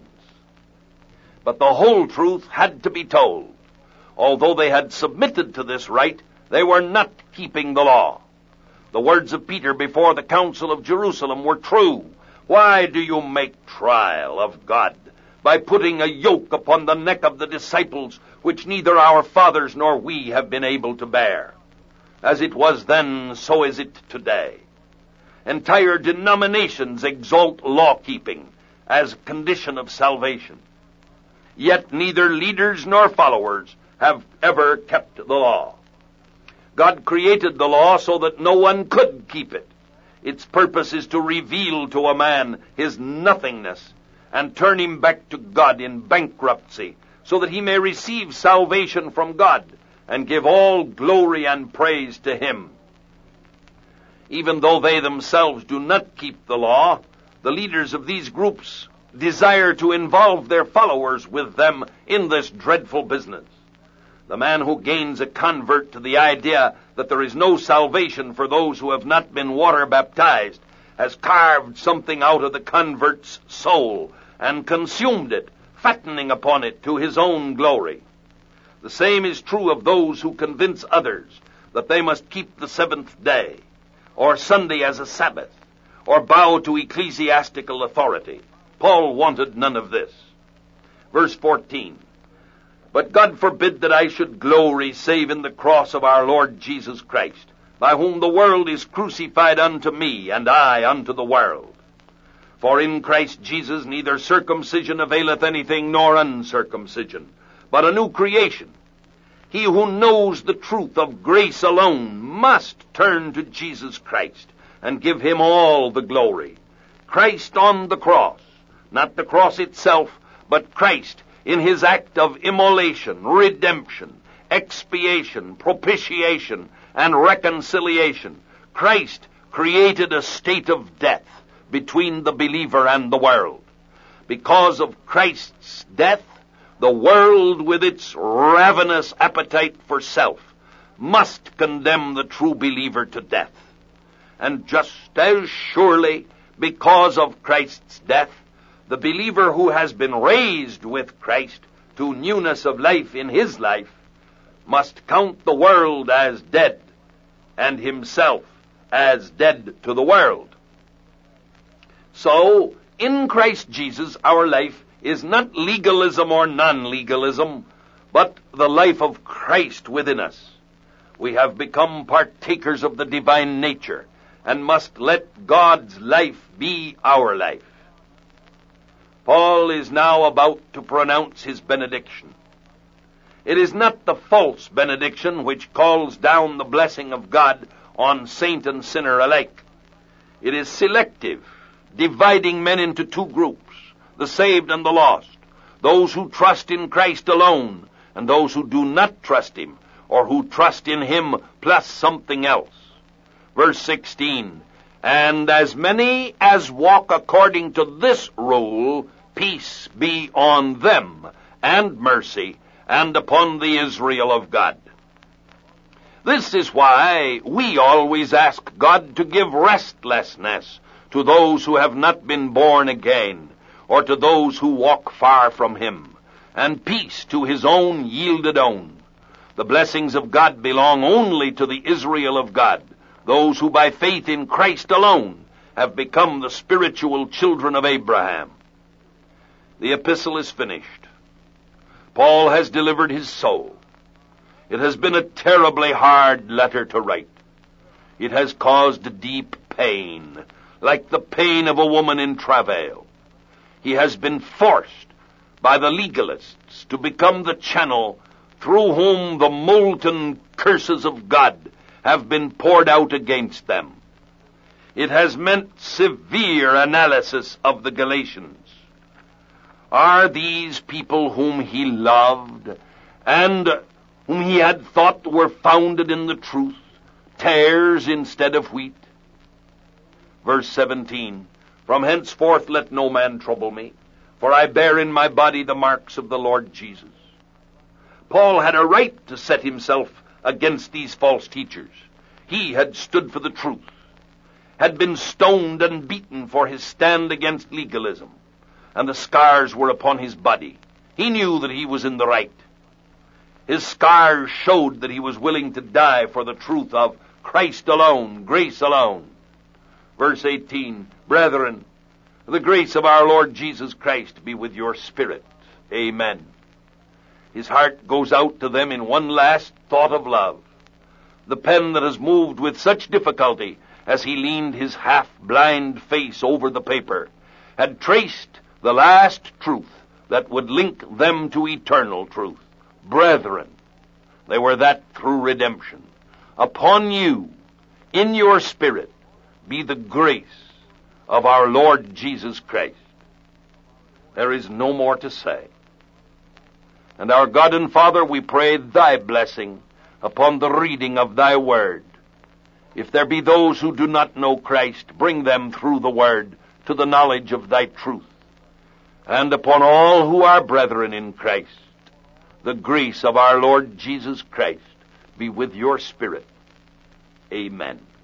But the whole truth had to be told. Although they had submitted to this rite, they were not keeping the law. The words of Peter before the Council of Jerusalem were true. Why do you make trial of God by putting a yoke upon the neck of the disciples, which neither our fathers nor we have been able to bear? As it was then, so is it today. Entire denominations exalt law-keeping as a condition of salvation. Yet neither leaders nor followers have ever kept the law. God created the law so that no one could keep it. Its purpose is to reveal to a man his nothingness and turn him back to God in bankruptcy, so that he may receive salvation from God and give all glory and praise to him. Even though they themselves do not keep the law, the leaders of these groups desire to involve their followers with them in this dreadful business. The man who gains a convert to the idea that there is no salvation for those who have not been water baptized has carved something out of the convert's soul and consumed it, fattening upon it to his own glory. The same is true of those who convince others that they must keep the seventh day, or Sunday as a Sabbath, or bow to ecclesiastical authority. Paul wanted none of this. Verse 14, but God forbid that I should glory save in the cross of our Lord Jesus Christ, by whom the world is crucified unto me, and I unto the world. For in Christ Jesus neither circumcision availeth anything nor uncircumcision, but a new creation. He who knows the truth of grace alone must turn to Jesus Christ and give him all the glory. Christ on the cross, not the cross itself, but Christ in his act of immolation, redemption, expiation, propitiation, and reconciliation. Christ created a state of death between the believer and the world. Because of Christ's death, the world with its ravenous appetite for self must condemn the true believer to death. And just as surely, because of Christ's death, the believer who has been raised with Christ to newness of life in his life must count the world as dead and himself as dead to the world. So, in Christ Jesus, our life is not legalism or non-legalism, but the life of Christ within us. We have become partakers of the divine nature and must let God's life be our life. Paul is now about to pronounce his benediction. It is not the false benediction which calls down the blessing of God on saint and sinner alike. It is selective, dividing men into two groups, the saved and the lost, those who trust in Christ alone, and those who do not trust him, or who trust in him plus something else. Verse 16, and as many as walk according to this rule, peace be on them, and mercy, and upon the Israel of God. This is why we always ask God to give restlessness to those who have not been born again, or to those who walk far from him, and peace to his own yielded own. The blessings of God belong only to the Israel of God, those who by faith in Christ alone have become the spiritual children of Abraham. The epistle is finished. Paul has delivered his soul. It has been a terribly hard letter to write. It has caused deep pain, like the pain of a woman in travail. He has been forced by the legalists to become the channel through whom the molten curses of God have been poured out against them. It has meant severe analysis of the Galatians. Are these people whom he loved and whom he had thought were founded in the truth, tares instead of wheat? Verse 17, from henceforth let no man trouble me, for I bear in my body the marks of the Lord Jesus. Paul had a right to set himself against these false teachers. He had stood for the truth, had been stoned and beaten for his stand against legalism, and the scars were upon his body. He knew that he was in the right. His scars showed that he was willing to die for the truth of Christ alone, grace alone. Verse 18, brethren, the grace of our Lord Jesus Christ be with your spirit. Amen. His heart goes out to them in one last thought of love. The pen that has moved with such difficulty as he leaned his half-blind face over the paper had traced the last truth that would link them to eternal truth. Brethren, they were that through redemption. Upon you, in your spirit, be the grace of our Lord Jesus Christ. There is no more to say. And our God and Father, we pray thy blessing upon the reading of thy word. If there be those who do not know Christ, bring them through the word to the knowledge of thy truth. And upon all who are brethren in Christ, the grace of our Lord Jesus Christ be with your spirit. Amen.